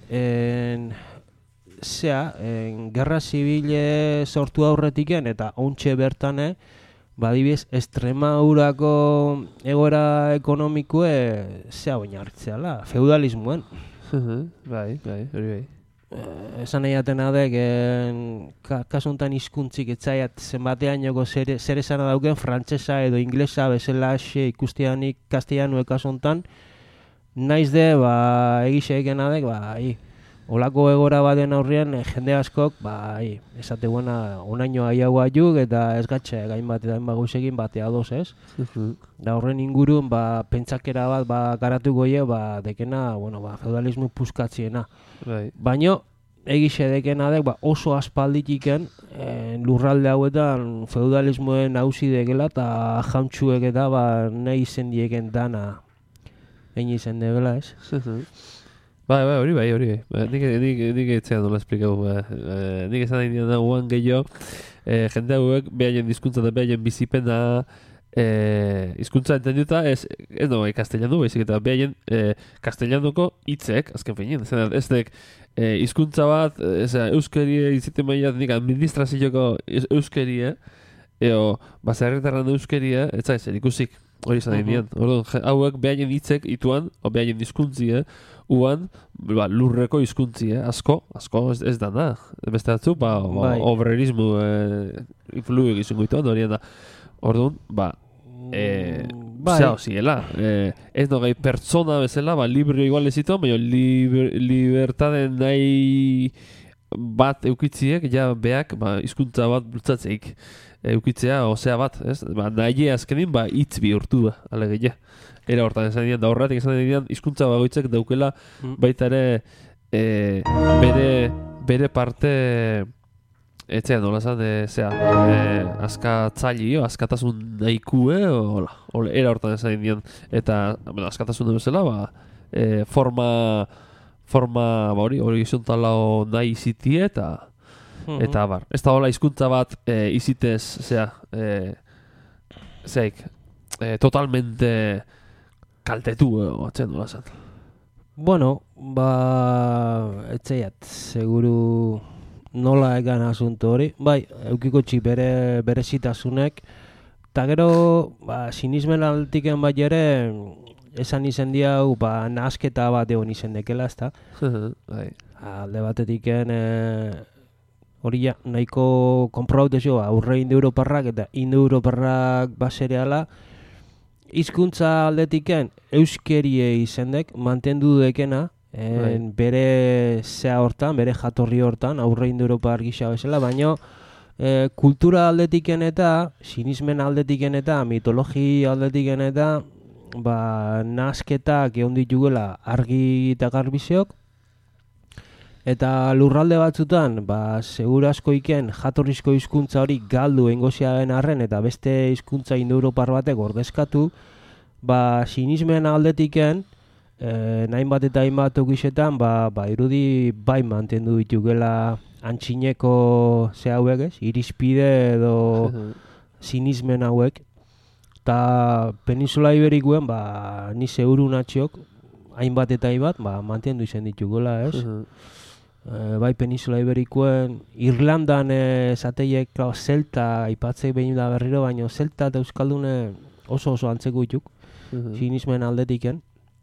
gerra zibile sortu aurretiken eta ontxe bertane, badibidez, Extremadurako egoera ekonomikue zea oinarritzeala, feudalismoen. Bai, hori bai. Esan nahi atena dek, kasuntan hizkuntzik etzaiat zenbateainoko zer esana dauken frantsesa edo inglesa bezala ikusteanik kastellanoek kasuntan, naiz de, egixe egena dek, olako egora baten aurrean jende askok, esate buena onaino aiagoa juk eta ez gatxe gainbat eta hainbat gauzekin batea doz, ez? Da horren ingurun, pentsakera bat garatuko je, dekena, feudalismo puskatziena. Baina, egixe dekena dek, oso aspalditiken lurralde hauetan feudalismoen hauzi dekela eta jantxuek eta nahi izen dieken dana egin izen dekela, ez? Hori bai. Nik etxean nola esplikau. Nik esan nahi dira guan gehiago, jende hauek behaien dizkuntza eta behaien bizipena hizkuntza entenduta ez kastellano baizik eta behaien kastellanoko hitzek, azken feinin. Ez dek hizkuntza bat, euskerie iziten maiat nik administrazioko euskerie, eo baserritarran euskerie, ez zaiz, ikusik. Hori izan nahi dian. Hauek behaien hitzek ituan, o behaien hizkuntzie, uan lurreko hizkuntzie, asko ez dana. Beste batzu, obrerismo influik izango ituan, horien da. Orduan, zeo ziela. Ez nogai pertsona bezala, libre igual ez ituan, baina libertaden nahi bat eukitziek, ja beak hizkuntza bat bultzatzeik. Eukitzea, osea bat, ez? Nahi azkenin, hitz bihurtu da, alegeia. Era hortan esan dian, da horretik esan dian, hizkuntza bagoitzek daukela baita ere bere parte etxean, nola esan, askatzaili, askatasun nahikue, era hortan esan dian, eta askatasun bezala, forma hori gizontala nahi izitie, eta ez da hola hizkuntza bat izitez, totalmente kaltetu atzen dola zan. Bueno, etzeiat, seguru nola egan asunto hori. Eukiko txik bere zitasunek, eta gero, sinismen altiken bai ere, esan izen diau, nahasketa bat egon izen dekela, ez da? Alde batetiken, hori ja, nahiko konprobautezio, aurre indoeuroparrak eta indoeuroparrak basereala, hizkuntza aldetiken euskerie izendek, mantendu dekena, bere zea hortan, bere jatorri hortan, aurre indoeuropar gisa bezala, baina kultura aldetiken eta, sinismen aldetiken eta, mitologi aldetiken eta, nasketak egon ditugula argi eta garbiziok, eta lurralde batzutan, segurazko iken jatorrizko hizkuntza hori galdu engoziaren arren eta beste hizkuntza indoeuropar batek ordezkatu, sinismen aldetiken, nahinbat eta hainbat okisetan, irudi bai mantendu ditugela antxineko hauek, ez? Irizpide edo sinismen hauek. Eta Peninsula Iberikuen, ni seguru natxiok, hainbat eta hainbat, mantendu izan ditugela, ez? Bai Peninsula Iberikuen, Irlandan zateiek zelta aipatzei behin da berriro, baina zelta eta euskaldune oso antzeko dituk, sinismen aldetiken.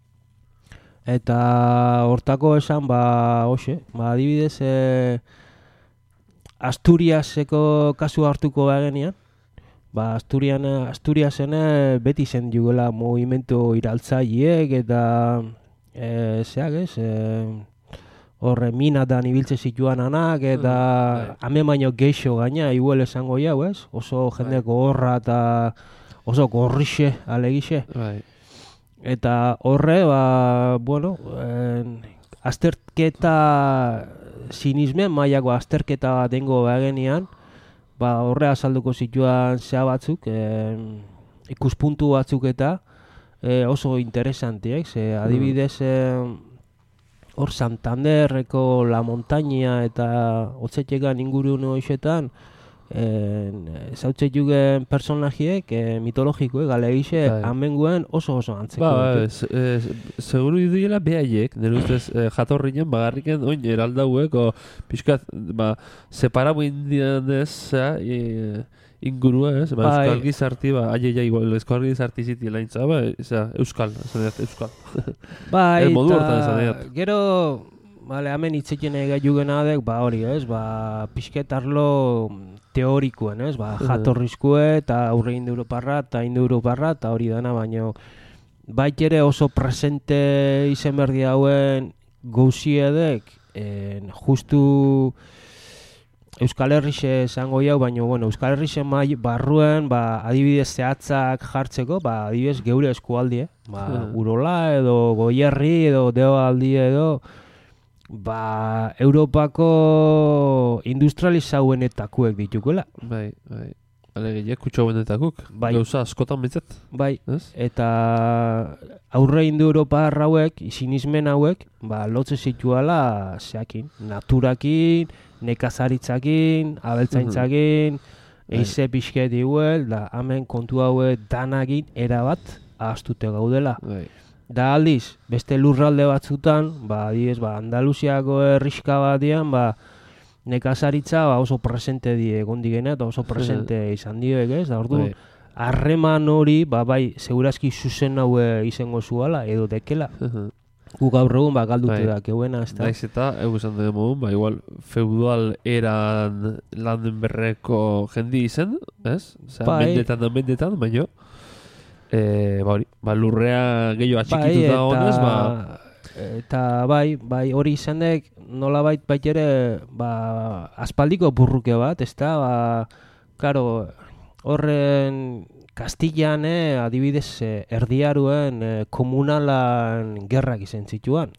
Eta hortako esan, adibidez, Asturiaseko kasu hartuko bagenian, Asturiasen beti zen jugela movimentu iraltzaileek eta horre minatan ibiltze zituan anak eta hemen baino geixo gaina igual esango jau, ez? Oso jende gogorra eta oso gorrixe alegixe. Eta horre, azterketa sinismen mailako azterketa dengo bagenian, horre azalduko zituan zea batzuk, ikuspuntu batzuk eta oso interesantiek, adibidez hor Santanderreko La Montaña eta Otzetxekan ingurune hoxetan zautzetugen personajiek mitologikoek galegixe amenguen oso antzeko. Seguru iduela behaiek, nire ustez jatorrinen bagarriken oin eraldauek o pixkat separabu indian ez ingurua ez, euskal gizarti, euskal gizarti ziti laintza, euskal. Gero hemen itzeken egin adek, hori ez, pixketarlo teorikoen ez, jatorrizkue eta aurre indoeuroparra eta indoeuroparra eta hori dana, baino bait ere oso presente izen berdi hauen gauziedek, justu Euskal Herrixe esango jau, baina Euskal Herrixe barruen adibidez zehatzak jartzeko, adibidez geure eskualdie, Urola edo Goierri edo Deoaldi edo Europako industrializauenetakuek ditukuela. Alegia kutxo benetakuk, gauza askotan betzet. Eta aurre indoeuropar hauek, sinismen hauek, lotze zituala zeakin, naturakin, nekazaritzakin, abeltzaintzakin, eize pixket iguel, da hemen kontu hauek danakin erabat ahaztute gaudela. Da aldiz, beste lurralde batzutan, Andaluziako herriska batian, nekazaritza oso presente die gondigena eta oso presente izan dioek, ez? Da ordu, harreman hori, segurazki zuzen haue izango zuala, edo dekela. Gu gaur egun galdute da, keuena, ez da? Naiz eta, esan dugu, igual, feudal eran landen berreko jendi izen, ez? Mendetan, baino. Lurrea gehiago atxikituta honez, eta hori izan dek nola bait ere aspaldiko burruke bat, ez da, horren Kastillan adibidez erdiaruen komunalan gerrak izan zituan.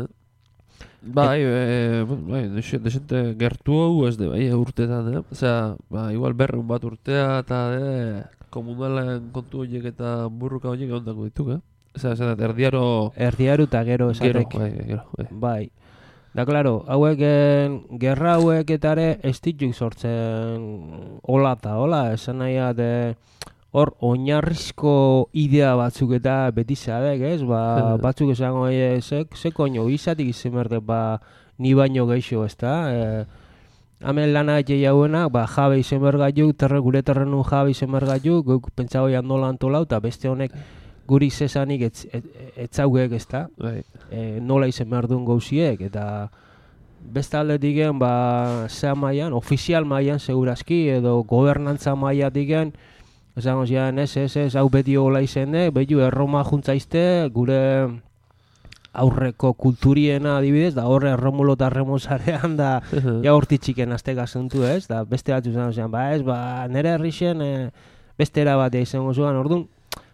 Desente gertu hau ez de, urtetan, igual berreun bat urtea eta komunalen kontu horiek eta burruka horiek ondako dituk, erdiaro eta gero esatek. Da, klaro, hauek gerra hauek eta ere ez dituk sortzen hola eta hola, esan nahiat hor oinarrizko idea batzuk eta beti zadek, ez? Batzuk esango ze koño, izatik izan berde, ni baino geixo, ez da? Hemen lana etxe jauena, jabe izan bergaiuk, gure terrenun jabe izan bergaiuk, guk pentsago nola antolau, eta beste honek guri zesanik etzaugek, ez da? Nola izan behar duen gauziek, eta beste aldetik gen, zea maian, ofizial maian segurazki, edo gobernantza maiatik gen, esango zian, ez, hau beti hola izen, behiu Erroma juntzaizte, gure aurreko kulturiena adibidez, da horre Romulo eta Remosarean da ja hortitxiken azteka zentu, ez, da beste batzu zen, nire herrixen beste erabatea izango zuen, orduan,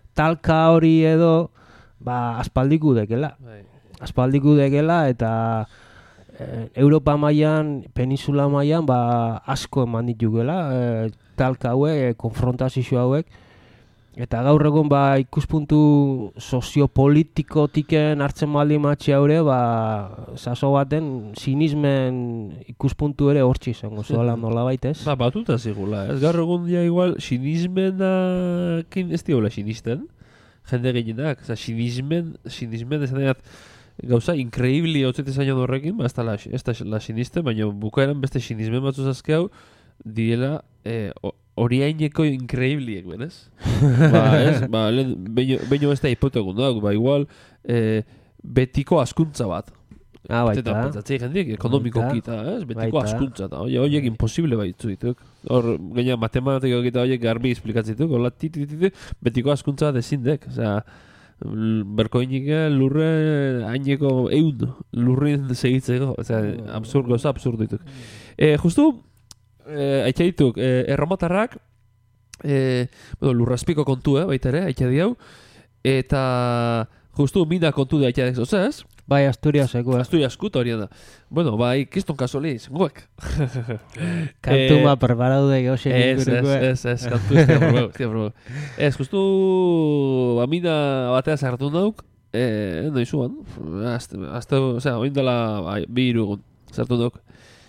talka hori edo, aspaldiku dekela. Bai. Aspaldiku dekela eta Europa mailan, peninsula mailan, asko eman ditugela, talka hauek, konfrontazio hauek. Eta gaur egun ikuspuntu soziopolitikotiken hartzen baldin matxe haure, saso baten sinismen ikuspuntu ere hortxe izango zola nola baitez. Batuta zigula, ez? Gaur egun dia igual sinismenakin ez diola sinisten, jende gehienak, sinismen esan dut gauza increíbli hotzete zaino horrekin, ez da la sinisten, baina bukaeran beste sinismen batzuz azke hau, diela horiaineko increíbliek, benez? Ez? Beino ez da hipotegun dauk, igual betiko askuntza bat. Baita. Pentsatzei jendik, ekonomikoki eta, ez? Betiko askuntza eta, horiek imposible baitzu dituk. Hor, gaina matematikok eta horiek garbi esplikatzituk, hola betiko askuntza bat ezindek, osea, berkoinik lurre haineko lurrin segitzeko, absurdo dituk. Justu, aitxa dituk, erromatarrak, lurraspiko kontu, baita ere, aitxa diau, eta justu mina kontu da aitxa dek zozaz. Bai, Asturiaseko. Asturiaskut hori da. Bueno, bai, kiston kasoli, zenguek. Kantuma preparatu da gauzen inguruko. Ez, kantu ez probeu. Ez, justu mina batea zartu nauk, noizuan, oindela bi irugun zartu nauk.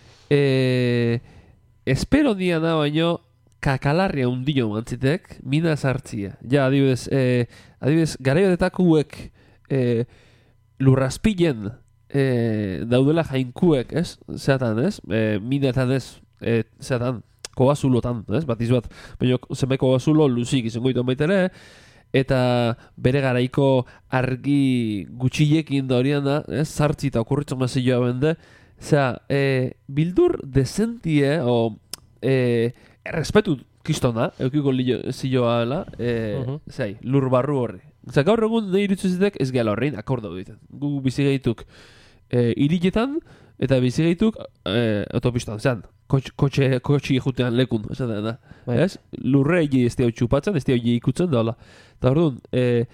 Espero diana baino kakalarria undino mantzitek, mina sartzia. Ja, adibidez, garaioetako lurraspilen daudela jainkuek, ez? Zeatan, ez? Minetan ez, zeatan, kobazulotan, ez? Batiz bat, baina zenbait kobazulo luzik izango ditu baitere, eta bere garaiko argi gutxilekin da horian da, ez? Zartzi eta okurritzen mazioa bende, bildur dezentie, errespetu kistona, eukiko zioa dela, lur barru horri. Gaur egun nahi iritzuzitek ez gehala horrein akorda duiten. Gu bizigaituk iriletan eta bizigaituk autopistan, zean, kotxi jutean lekun, esaten da. Lurre egi ez dira txupatzen, ez dira ikutzen da, eta orduan,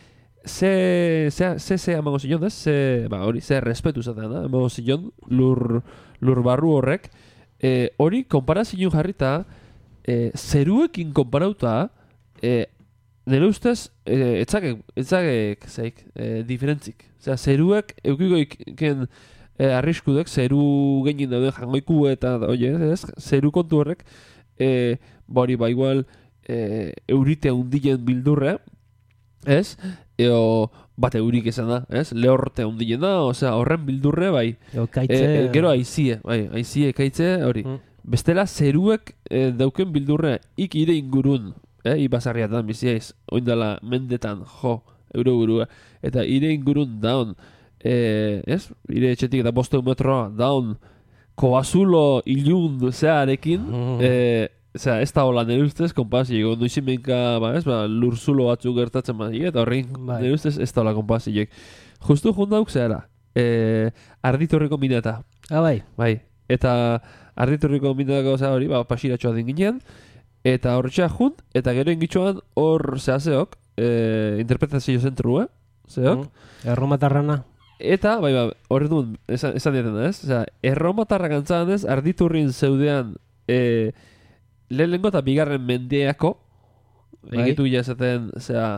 ze amango zion, ze respetu zaten da, amango zion lur barru horrek, hori konparazio jarrita, zeruekin konparauta, nire ustez, etzakek diferentzik. Zeruek, eukiko iken arriskudek, zeru genin dauden jangoiku eta, zeru kontu horrek, hori igual, eurite hundien bildurre, ez? Eo, bat eurik esan da, ez? Lehorte hundien da, horren bildurre, bai. Gero aizie, kaitze, hori. Bestela, zeruek dauken bildurre, ire ingurun, ibasarriatan biziaiz, oindala mendetan, euroburua, eta ire ingurun daun, ire etxetik eta 500 metroa daun, kobazulo ilun zearekin, ez da hola nire ustez, konpazio, noizimenka, lurzulo batzuk gertatzen eta horrein nire ustez ez da hola konpazioek. Justu jundauk zehara, arditorriko mineta. Bai, eta arditorriko minetako hori, pasiratxoa den ginen, eta horretxea junt, eta gero ingitxoan hor zehazeok, interpretazio zentru, zeok. Erromatarrana. Eta, horret duen, esan dieten da, ez? Erromatarra gantzaren ez, arditurrin zeudean lehenengo eta bigarren mendeako, egitu jazaten,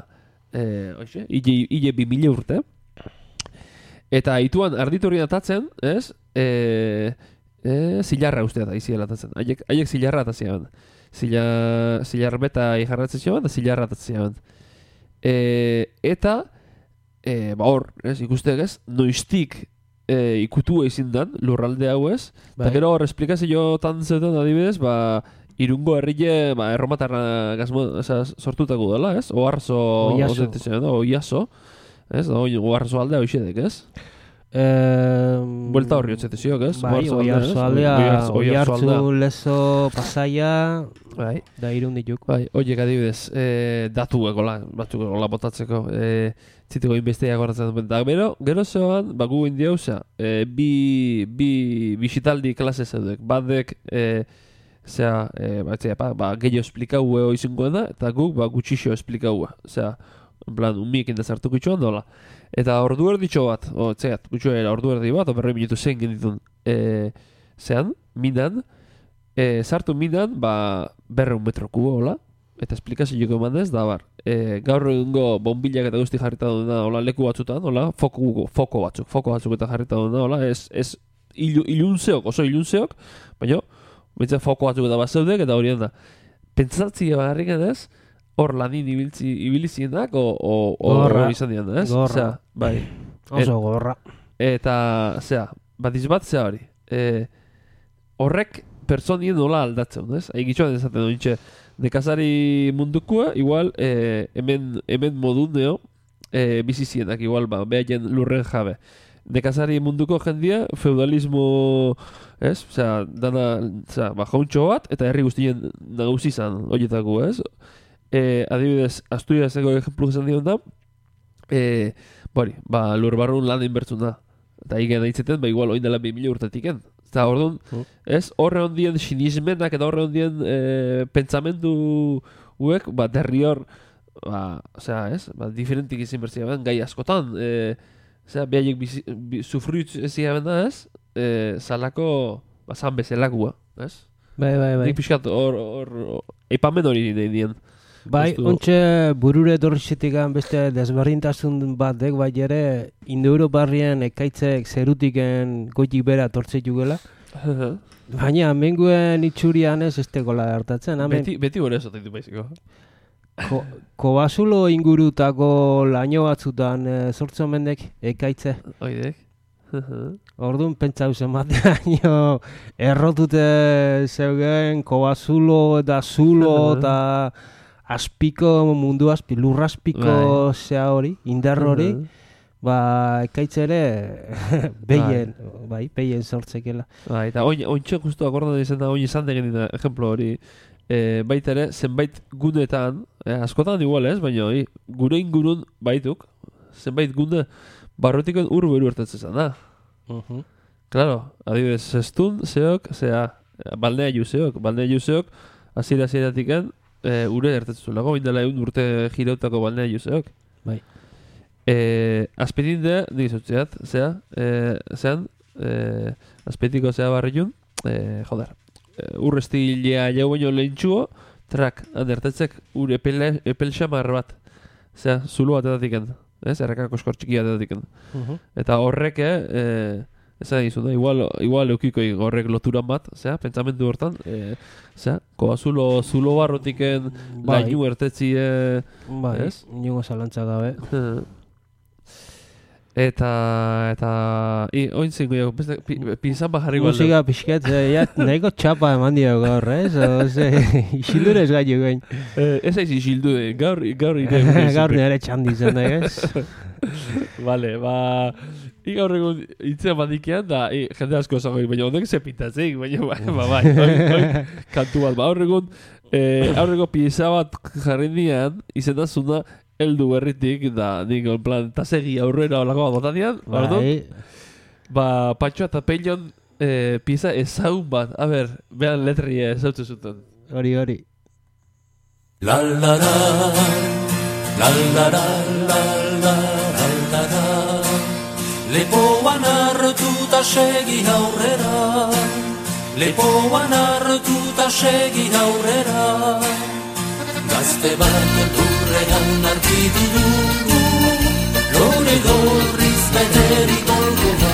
hile 2000 urte, eta ituan arditurrin atatzen, ez? Zilarra ustea da, izi atatzen. Haiek zilarra atatzen. Zilar beta ijarratzen zion, da zilarra atatzen. Eta, hor, ikustek ez, noiztik ikutu ezin dan, lurralde hau ez, eta gero hor esplikazio tan zeuden adibidez, irungo herrile erromatarra sortutako dela, ez? Oarzo, oiazo, ez? Oarzo aldea hoxedek, ez? Buelta horri otzetu ziok, ez? Bai, oiarzo aldea, oiartzu, lezo, pasaia, da irun dituk. Bai, horiek adibidez, datuek batzuk botatzeko, zitiko inbesteiak horretzen dut. Gero zeoan, gu india hauza, bi bisitaldi klase zeudek, batek, gehiago esplikau izangoen da, eta guk gutxixo esplikau. en plan, umiekin da sartuko itxuan dola. Eta ordu erditxo bat, zeat, gutxo era ordu erdi bat, berre minutu zen genditun, zean, minan, sartu minan, 200 metro kubo, hola, eta esplikazioko eman ez, da bar, gaur egungo bombilak eta guzti jarrita duna, hola, leku batzutan, hola, foko batzuk eta jarrita duna, hola, ez ilunzeok, oso ilunzeok, baina, bintzen foko batzuk eta bat zeudek, eta horien da, pentsatzia barriken ez, hor lanin ibilizienak, o izan dian da, ez? Gorra. Osea, bai. Oso gorra. Eta, bat izbat, hori. Horrek personien nola aldatzen, ez? Egitxoan ezaten dointxe, nekazari mundukua, igual, hemen modun neo, bizizienak, igual, behaien lurren jabe. Nekazari munduko jendia, feudalismo, ez? Osea, dana, jauntxo bat, eta herri guztien nagusi izan, horietako, ez? Adibidez, Asturiaseko ejemplu izan dion da, lur barrun lan inbertzun da. Eta igen aitzeten, igual, oin dela 2000 urtetiken. Eta orduan, ez, horre ondien sinismenak eta horre ondien pentsamendu huek, derri hor, ez, diferentik izin bertzia ben, gai askotan, behaiek sufruitz ezia ben da, ez, salako, zan bezelakua, ez? Bai. Nik pixkat hor, eipamen hori nahi dien. Bai, ontxe burure dorrixetikan beste desberdintasun batek bai ere Indo-Europarrien ekaitzek zerutiken goitik bera tortzeitukela. Baina, menguen itxurian ez tekola hartatzen. Beti gore esoten du baiziko. Kobazulo ingurutako laino batzutan sortzen mendek ekaitze. Oidek. Orduan pentsau zen batean errotute zeugen kobazulo eta zulo eta azpiko mundu azpi, lurraspiko zea hori, indar hori, ekaitze ere behien sortzekela. Eta ointxe justu akordan izan da, oin izan degen dira, ejemplo hori, baita ere, zenbait gunetan, askotan igual ez, baina gure ingurun baituk, zenbait gune barrotikon urberu ertatzen zen da. Claro, adibidez, zestun, zeok, baldea juzeok, azira-aziratiken, ure ertatzen zuen lago, indela egun urte gireutako baldea juzeok. Bai. Azpetin de, nik izotzeat, zean, azpetiko zea barriun, urrestilea jau baino lehintxuo, trak, handertatzek ure epel xamar bat, zulo bat edatiken, errekako eskor txiki bat edatiken. Eta horrek, ezan dizu da, igual eukiko horrek loturan bat, pentsamendu hortan, zulo barrotiken lainu ertetzie, ez? Niongo zalantza gabe. Eta oin zingo jau, pizan bajarri gualdo. Musika pixket, nahiko txapa eman dio gaur, ez? Isildure ez gaitu gain. Ez aiz isildure, gaur ire. Gaur nire txandizan, ez? Vale, gaur egun itzea bandikean da, jende asko esango, baina honek zepintatzeik, baina bai, kantu bat, gaur egun pieza bat jarri nian, izendazuna, eldu berritik, da, nik, en plan, tasegi aurrera olako bat botatian, patxoa eta peion pieza ezagun bat, a ber, behan letria ezautu zuten. Hori. La la la, la la la, la la la la, lepoan hartuta segi aurrera, lepoan hartuta segi aurrera, gazte bat lurrean arkitu dugu, lore gorriz beterik olguna,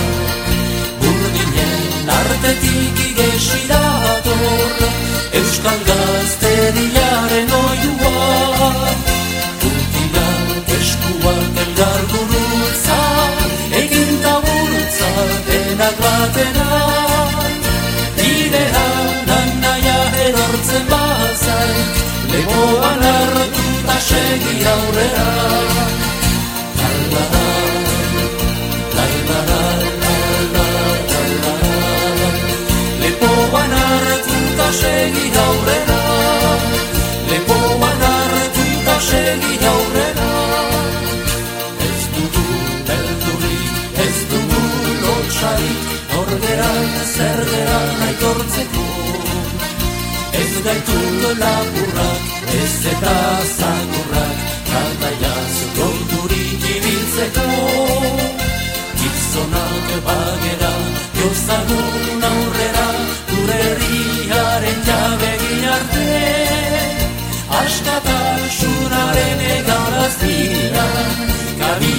burdinen artetik igesi dator, euskal gazteriaren oiua, urtiak eskuak elgar gurutza, egin taburutza denak batena, bidean naia erortzen bazaik, lepoan hartuta segi aurrera. La la la, la la la, la la la la, lepoan hartuta segi aurrera.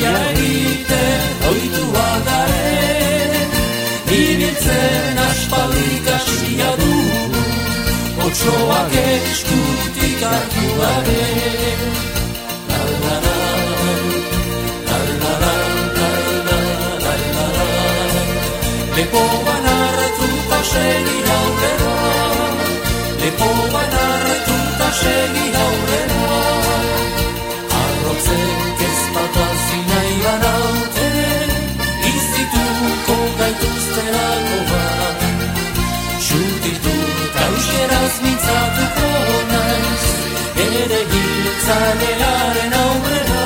Bidea egiten oitua garen, ibiltzen aspaldik hasia du, otsoak eskutik hartu gabe. Lepoan hartuta segi aurrera, lepoan hartuta segi aurrera. Arrotzek ez batazin nahi banauten, izituko gaituzterako bat. Xutitu eta euskeraz mintzatuko naiz, ere giltzalearen aurrera.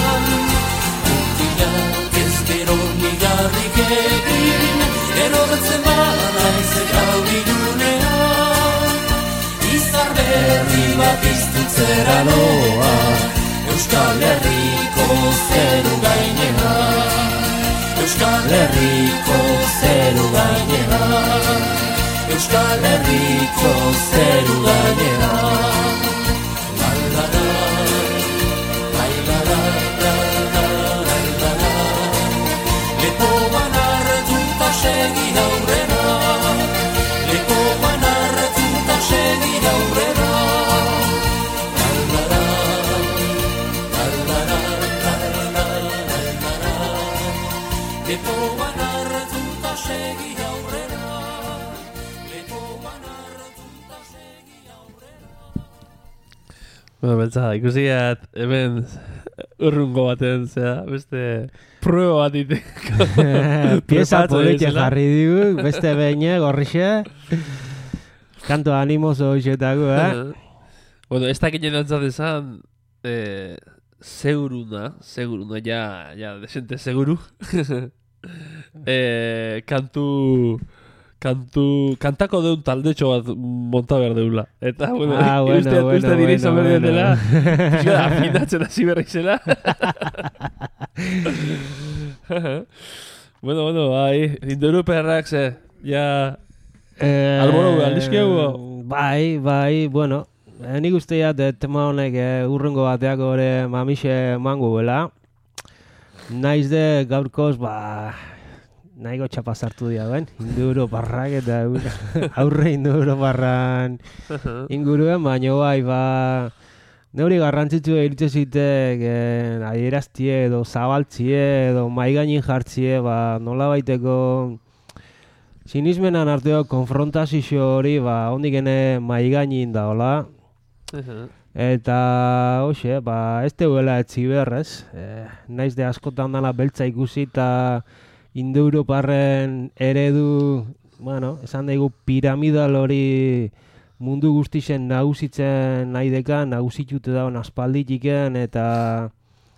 Urtiak ez gero nigarrik egin, erortzen banaiz gaurigunea. Izar berri bat iztutzera noa, Euskal Herriko zeru gainera. Euskal Herriko zeru gainera. Euskal Herriko zeru gainera. Lepoan hartuta segi aurrera, lepoan hartuta segi aurrera. Lepoan hartuta segi aurrera, lepoan hartuta segi aurrera. Bueno, beltza, ikusiat, hemen urrungo baten, zera, beste prueba bat iteko. Pieza politia jarri digu, beste beine, gorrixe. Kanto animoso hoxetago, Bueno, ez dakit jenantzat esan, seguruna, ja, desente seguru. Kantako deun taldetxo bat monta behar deula. Eta, bueno, uste dira izan behar dela, afinatzen hasi berri zela. Bueno, bai, indoeuropearrak ze, ja, alboro aldizkiago. Bai, bueno, nik usteat tema honek urrengo bateak gore mamixe mango bela. Naiz de gaurkoz, nahiko txapazartu dira, Indoeuroparrak eta aurre Indoeuroparran inguruen, baina bai, neuri garrantzitsu iritze zitek adieraztie edo zabaltzie edo maigainin jartzie, nola baiteko sinismenan arteo konfrontazio hori, hondik ene maigainin da, hola. Eta, hoxe, ez deuela etzi berrez, naiz de askotan dana beltza ikusi eta Indoeuroparren eredu, esan daigu piramidal hori mundu guztien nagusitzen nahi dekan, nagusitute daun aspalditiken, eta...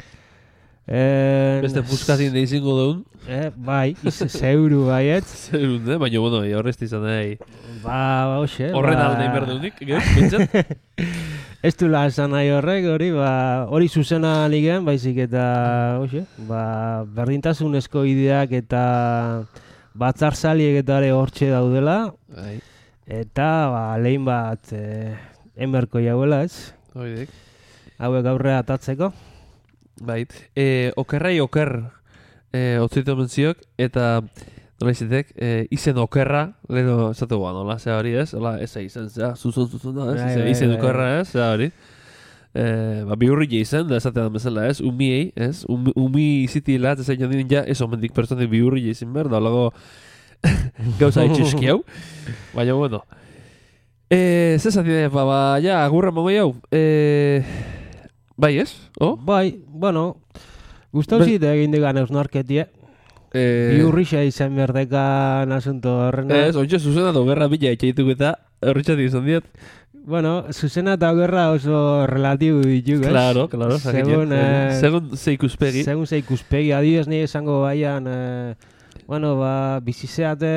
Beste puskatin da izango daun? Bai, zeuru baiet. Zeuru, baina, bueno, horrezti izan nahi. Hoxe. Horren alde inberdeunik, bintzat? Ez du la esan nahi horrek, hori zuzena ligen, baizik eta, hoxe, berdintasunezko ideak eta batzar-saliek eta ere hortxe daudela. Eta, lehin bat, enberko jauela, ez? Hoidek. Hauek aurrea atatzeko. Bai, okerrai oker otzitu mentziok, eta nola izatek, izen okerra, leheno esatu nola, zera hori ez, hola, ez izen, zera, zuzun da, ez, izen okerra ez, zera hori. Bihurri izen, da esatean bezala ez, umiei, ez, umi izitila, ez egin dien ja, ez omendik pertsonek bihurri izin behar, da lago gauza itxiski hau, baina, bueno. Zezatine, ja, agurra mamoi hau, bai ez, Bai, bueno, guztauzit egin digan eusnarketie. Bihurrixa izan berdekan asunto horrena. Ez, ontsa zuzena eta ogerra bila etxaituk eta horretxatik izan diet. Bueno, zuzena eta ogerra oso relatibu dituk, ez? Claro, segun ze ikuspegi. Segun ze ikuspegi, adibidez nire esango baian, bizizeate,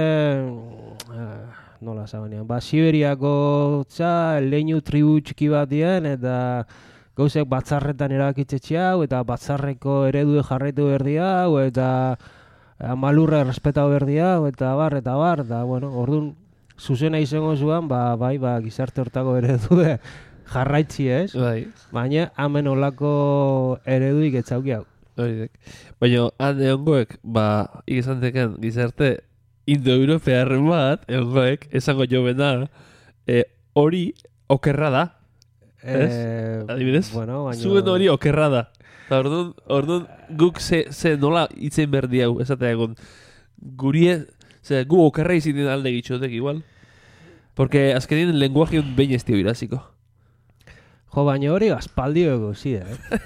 nola zabanean, Siberiako leinu tribu txiki batien, eta gauzek batzarretan erabakitzetxe hau, eta batzarreko eredu jarraitu berdi hau, eta malurra errespetau berdi hau, eta bar, eta bueno, orduan, zuzena izango zuen, gizarte hortako eredu jarraitzi ez, bai. Baina hemen olako ereduik etzauki hau. Horiek. Baina, han egongoek, ikizan teken gizarte indo-europearren bat, egongoek, esango jo bena, hori okerra da. Ez? Adibidez? Bueno, baina... Zuen hori okerra da. Eta orduan guk ze nola itzen berdi hau, esatea egon. Gurie, gu okerra izin den alde gitxotek igual. Porque azkenien lenguajeun behin ez dio iraziko. Jo, baina hori aspaldi ego, zide,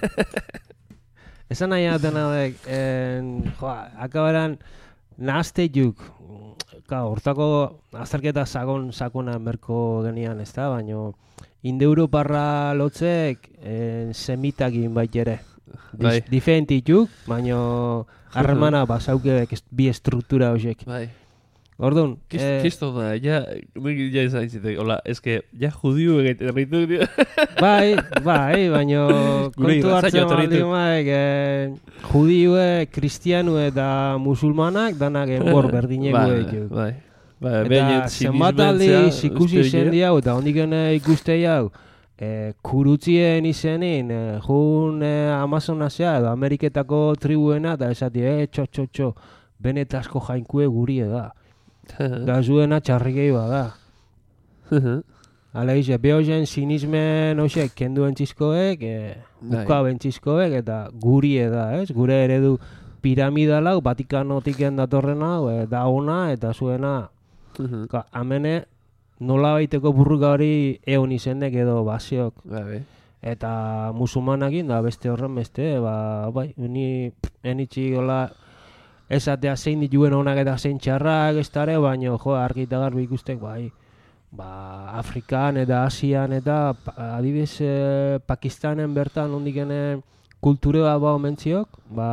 Esan nahi atena dek, akabaran nahazte juk. Hortako azterketa sakona merko genian, ez da, baina Inde-Europarra lotzek semitakin bait ere. Diferenti juk, baina harremana basauke bi estruktura horiek. Bai. Orduan... Kisto da, ja izan zitek, hola, eske, ja judiu egiten erritu dira. Bai, baina kontu hartzen baldin maik, judiue, kristianue eta musulmanak danak enbor berdinegu egin. Bai. Eta zenbat aldiz ikusi zen diau, eta hondik ikuste jau, kurutzien izenin, jun Amazonasea edo Ameriketako tribuena, eta esati, txo, benetazko jainkue gurie da. Da zuena txarrikei bada. Hala ize, beho zen sinismen hoxek kendu entzizkoek, buka bentzizkoek, eta gurie da, ez? Gure eredu piramidalau, Vatikanotik datorren hau, da ona, eta zuena, amene nola baiteko burruka hori egon izenek edo basiok. Eta musulmanakin da beste horren beste, bai, ni enitxik hola, esatea zein dituen honak eta zein txarrak ez dara, baina argi eta garbi ikustek, bai, Afrikan eta Asian eta adibidez Pakistanen bertan ondikene kulture bat omentziok,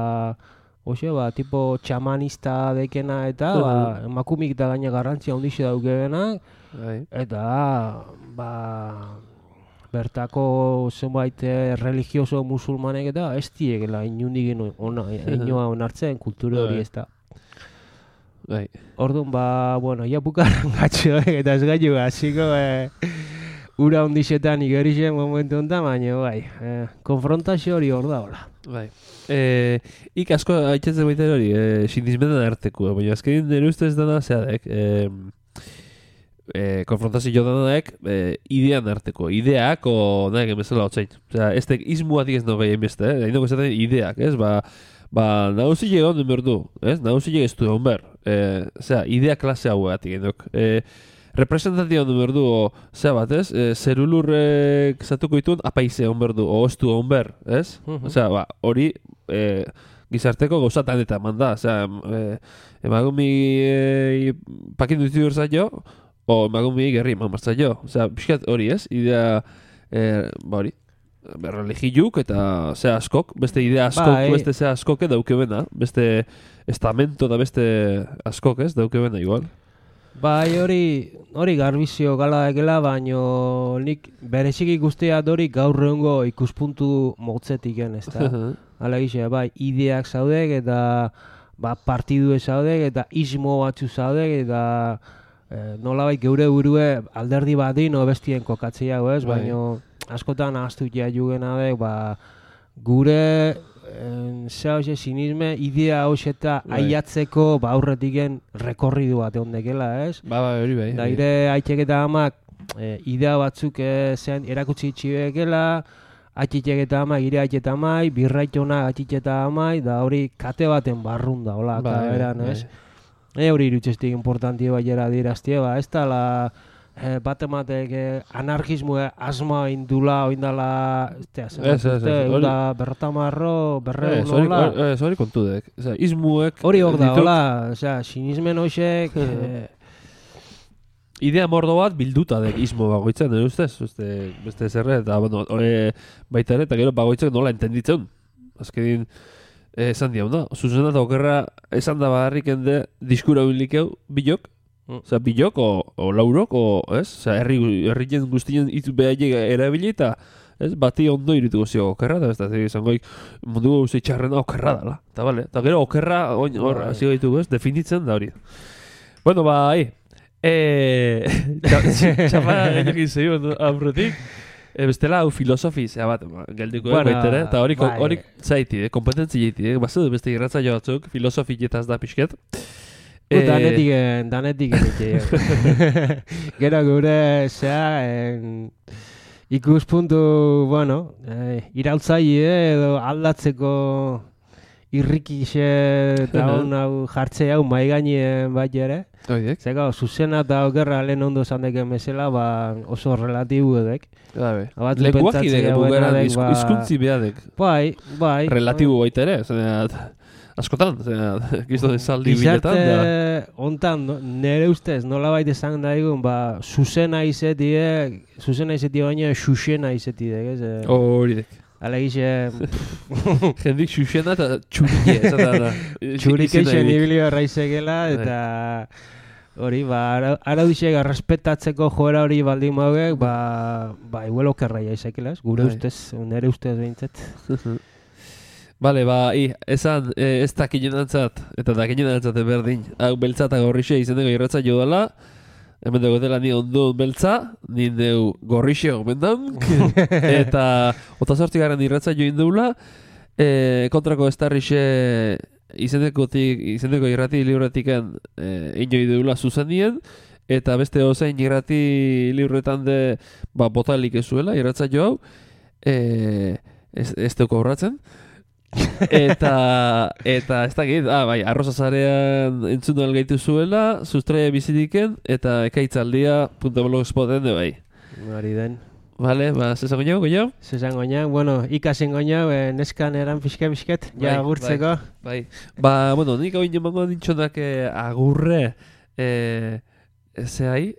tipo txamanista dekena eta emakumik eta gaina garrantzia ondixe daukebenak, eta bertako zenbait religioso musulmanek eta ez diegela inundik inoa onartzen kultura hori ez da. Orduan, bukaran gatxoek eta ez gaitu hasiko ura ondixetan igerixen momentu honetan, baina konfrontazio hori hor da hola. Ik asko haitxetzen baita hori, sinismetan arteko, baina azkenin nire ustez dana zeadek, konfrontazio danaek idean arteko. Ideak o nahi gemezela hotzain. Osea, ez tek izmuatik ez nogei emeste, hain dugu esaten ideak, ez? Nagusile egon den berdu, ez? Nagusile ez du egon ber. Osea, idea klase hau egatik egin duk. Representazio egon den berdu, zea bat, ez? Zerulurrek zatuko dituen apaize egon berdu, o ez du egon ber, ez? Osea, hori gizarteko gauzatan eta manda. Osea, emagumi pakindu ditu berzaio, o emakumei gerri eman martza jo. Osea, pixkat hori ez, idea, hori, religiuk eta ze askok, beste idea askok, beste ze askok daukebena, beste estamento eta beste askok ez, daukebena igual. Bai, hori garbizio gala egela, baino nik berezik ikusteat hori gaur egungo ikuspuntu motzetik ez da. Hala gizia, bai, ideak zaudek eta partidu zaudek eta ismo batzu zaudek eta nolabait geure burue alderdi badin bestien kokatzea ez, baina askotan ahaztu jugena dek, gure sinisme idea hoxe eta aiatzeko aurretiken rekorridu bat egon dekela, ez? Hori bai. Da ire aitzek eta amak idea batzuk zean erakutsi itxibekela, atxitek eta amai, ire aitzek eta amai, birraitona atxitek eta amai, da hori kate baten barrun da, hola, kaberan, ez? Hori irutxestik importanti baiera diraztie, ez da bat ematek anarkismoa asma indula, oindala, berrotamarro, berreun hola. Ez hori kontudek, izmuek... Hori hor da, hola, sinismen hoxek... Idea mordo bat bilduta dek izmo bagoitzen, ustez? Beste zerre, eta baita ere, eta gero bagoitzek nola entenditzen. Azkenin... esan diau da, zuzena eta okerra esan da baharrik ende diskura binlikeu bilok, oza, bilok o laurok, ez? Oza, herrien guztien itzu behaiek erabili eta bati ondo irituko zio okerra, eta ez da, zangoik mundu guzti txarrena okerra dala, eta bale, eta gero okerra hor hasiko ditugu, ez? Definitzen da hori. Bueno, txapa egin zeion aurretik, Bestela hau filosofi zea bat, geldiko Bueno, baitere, eta hori bai. zaiti, kompetentzi jaiti, bazedu beste irratzaio batzuk, filosofietaz da pixket. Danetik Gero gure ikuspuntu, bueno, irautzaile edo aldatzeko irrikixe eta hau jartze hau mai gainean bat ere. Oidek. Zega, zuzena eta okerra lehen ondo zandeken bezala, oso relatibu edek. Lekuakidek bugeran, izkuntzi behadek. Bai. Relatibu baita ere, askotan, gizto desaldi biletan. Gizarte ontan, nire ustez, nola baita esan daigun, zuzena izetie baina xuxena izetie, ez? Horidek. Alegixe... Jendik xuxena eta txurike. Txurikeixen ibilio erraizegela, eta... Hori, araudixek respetatzeko joera hori baldin mauek, igual okerra jaizekela, gure ustez, nire ustez behintzat. Bale, esan ez dakinenantzat, eta dakinenantzat berdin, hau beltza eta gorrixe izendeko irratza jo dela, hemen dugu dela ni ondo beltza, ni deu gorrixe gomendan, eta 28. irratza join deula, kontrako estarrixe izendeko irrati libretiken inoi deula zuzendien, eta beste ozein irrati libretan de botalik ezuela, irratza jo hau, ez teuko horratzen, eta ez dakit, arroza zarean entzun algaitu zuela, sustraia bizitiken, eta ekaitzaldia.blogspoten de bai. Hori den. Vale, zesan goñau? Zesan goñau, bueno, ikasen goñau, neskan eran pixket, ja agurtzeko. Bai. Bueno, nik hau inomango dintxonak agurre, zehai,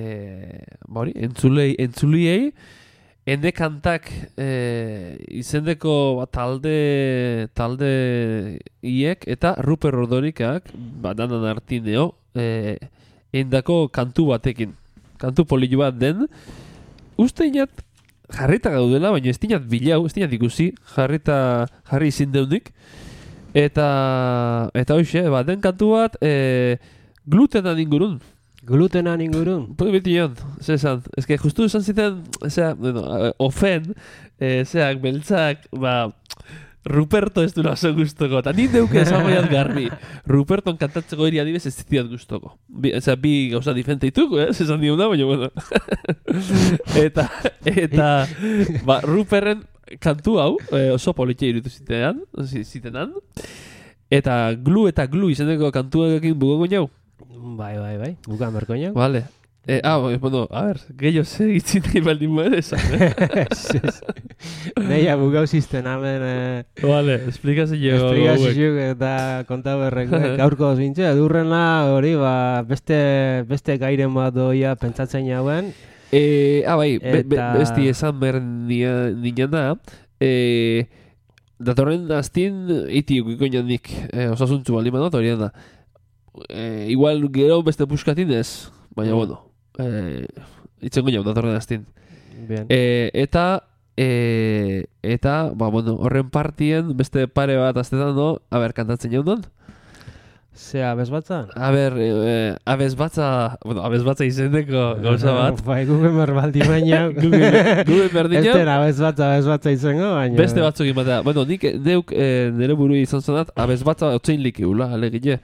entzuliei, ende kantak izendeko talde iek eta Ruper Ordorikak danan artineo endako kantu batekin. Kantu polillo bat den, uste inat jarrita gaudela, baina ez dinat bilau, ez dinat ikusi, jarri izin deunik. Eta hoxe, den kantu bat glutenan ingurun. Glutenan ingurun? Beti joan, zezan. Ez que justu esan ziten, ofen, beltzak, Ruperto ez duna oso guztoko. Eta ni deuke esan goiat garbi. Ruperton kantatzeko eri adibes ez zitiat guztoko. Bi gauza difente ituko, zezan diun da, baina bueno. Eta Ruperren kantu hau, oso politia irutu zitenan. Eta glu izeneko kantuarekin bugo goinau. Bai, bukan berko nio. Vale. Bueno, a ver, gehiago segitzin nahi baldin bere esan, Neia bugau zizten, amen... Vale, esplikazio eta konta berrek. Gaurko zintxe, edurrena hori, beste gairen bat doia pentsatzen jauen. Besti esan behar nian da, datorren aztin iti ukiko nianik, osasuntzu baldin badot hori da. Igual gero beste puskatin ez, baina bueno, itzen goiau datorren aztin. Eta, bueno, horren partien beste pare bat aztetan do, kantatzen jaundan? Ze abezbatza? Abezbatza izendeko gauza bat. Google merbaldi baina. Google berdina. Ez den abezbatza izango baina. Beste batzuk imatea. Bueno, nik neuk nire buru izan zonat, abezbatza otzein likiula, alegile.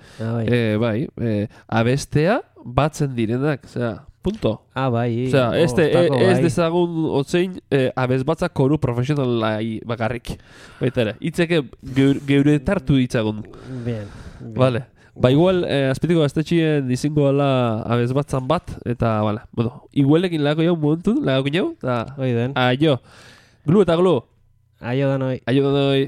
Abestea batzen direnak, punto. Bai. Ez dezagun otzein abezbatza koru profesionalai bakarrik. Baita ere, itzeke geure tartu ditzagun. Bien. Vale. Igual, azpitiko gaztetxien izingo ala abezbatzan bat, eta, bueno, igualekin lagako jau momentu, lagako jau, eta... Hoi den. Aio. Glu eta glu. Aio danoi. Aio danoi.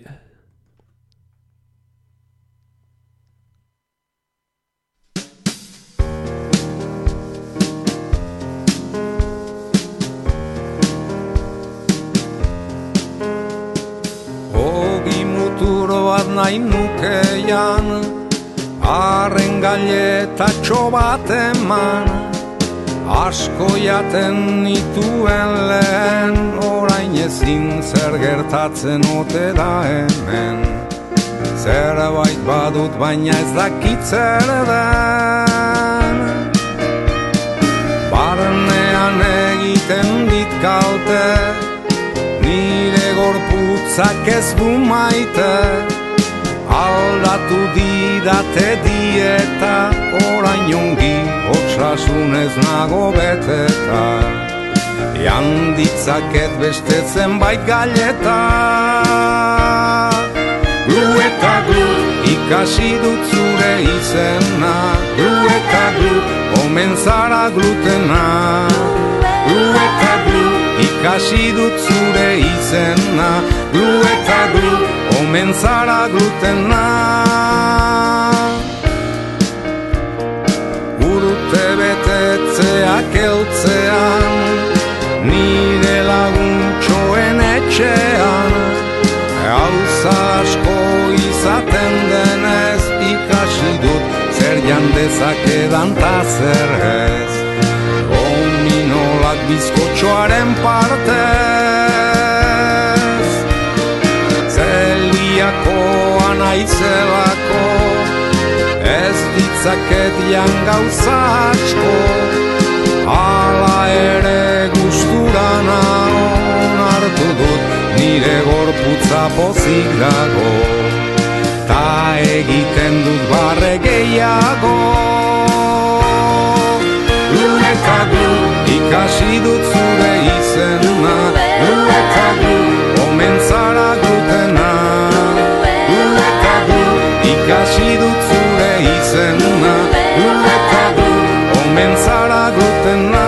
Ogi muturo bat nahi nukeian, arren gailetatxo bat eman, asko jaten nituen lehen, orain ezin zer gertatzen ote da hemen. Zerbait badut baina ez dakit zer den, barnean egiten dit kalte, gorputzak ez du maite, aldatu didate dieta, orain ongi osasunez nago beteta. Jan ditzaket beste zenbait galeta. Glu eta glu, ikasi dut zure izena. Glu eta glu, omen zara glutena. Glu eta glu, ikasi dut zure izena. Glu eta glu, omen zara glutena. Urte betetzeak eltzean, nire laguntxoen etxean, gauza asko izaten denez, ikasi dut zer jan dezakedan ta zer ez. Gominolak bizkotxoaren partez, zeliakoa naizelako, ez ditzaket jan gauza asko, hala ere gustura naon hartu dut, nire gorputza pozik dago, ta egiten dut barre gehiago. Glu eta glu, ikasi dut zure izena. Glu eta glu, omen zara glutena. Glu eta glu, ikasi dut zure izena. Glu eta glu, omen zara glutena.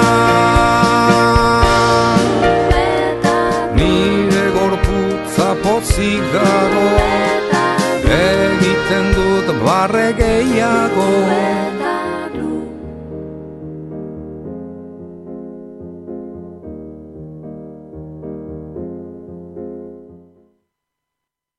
Nire gorputza pozik dago, egiten dut barre gehiago.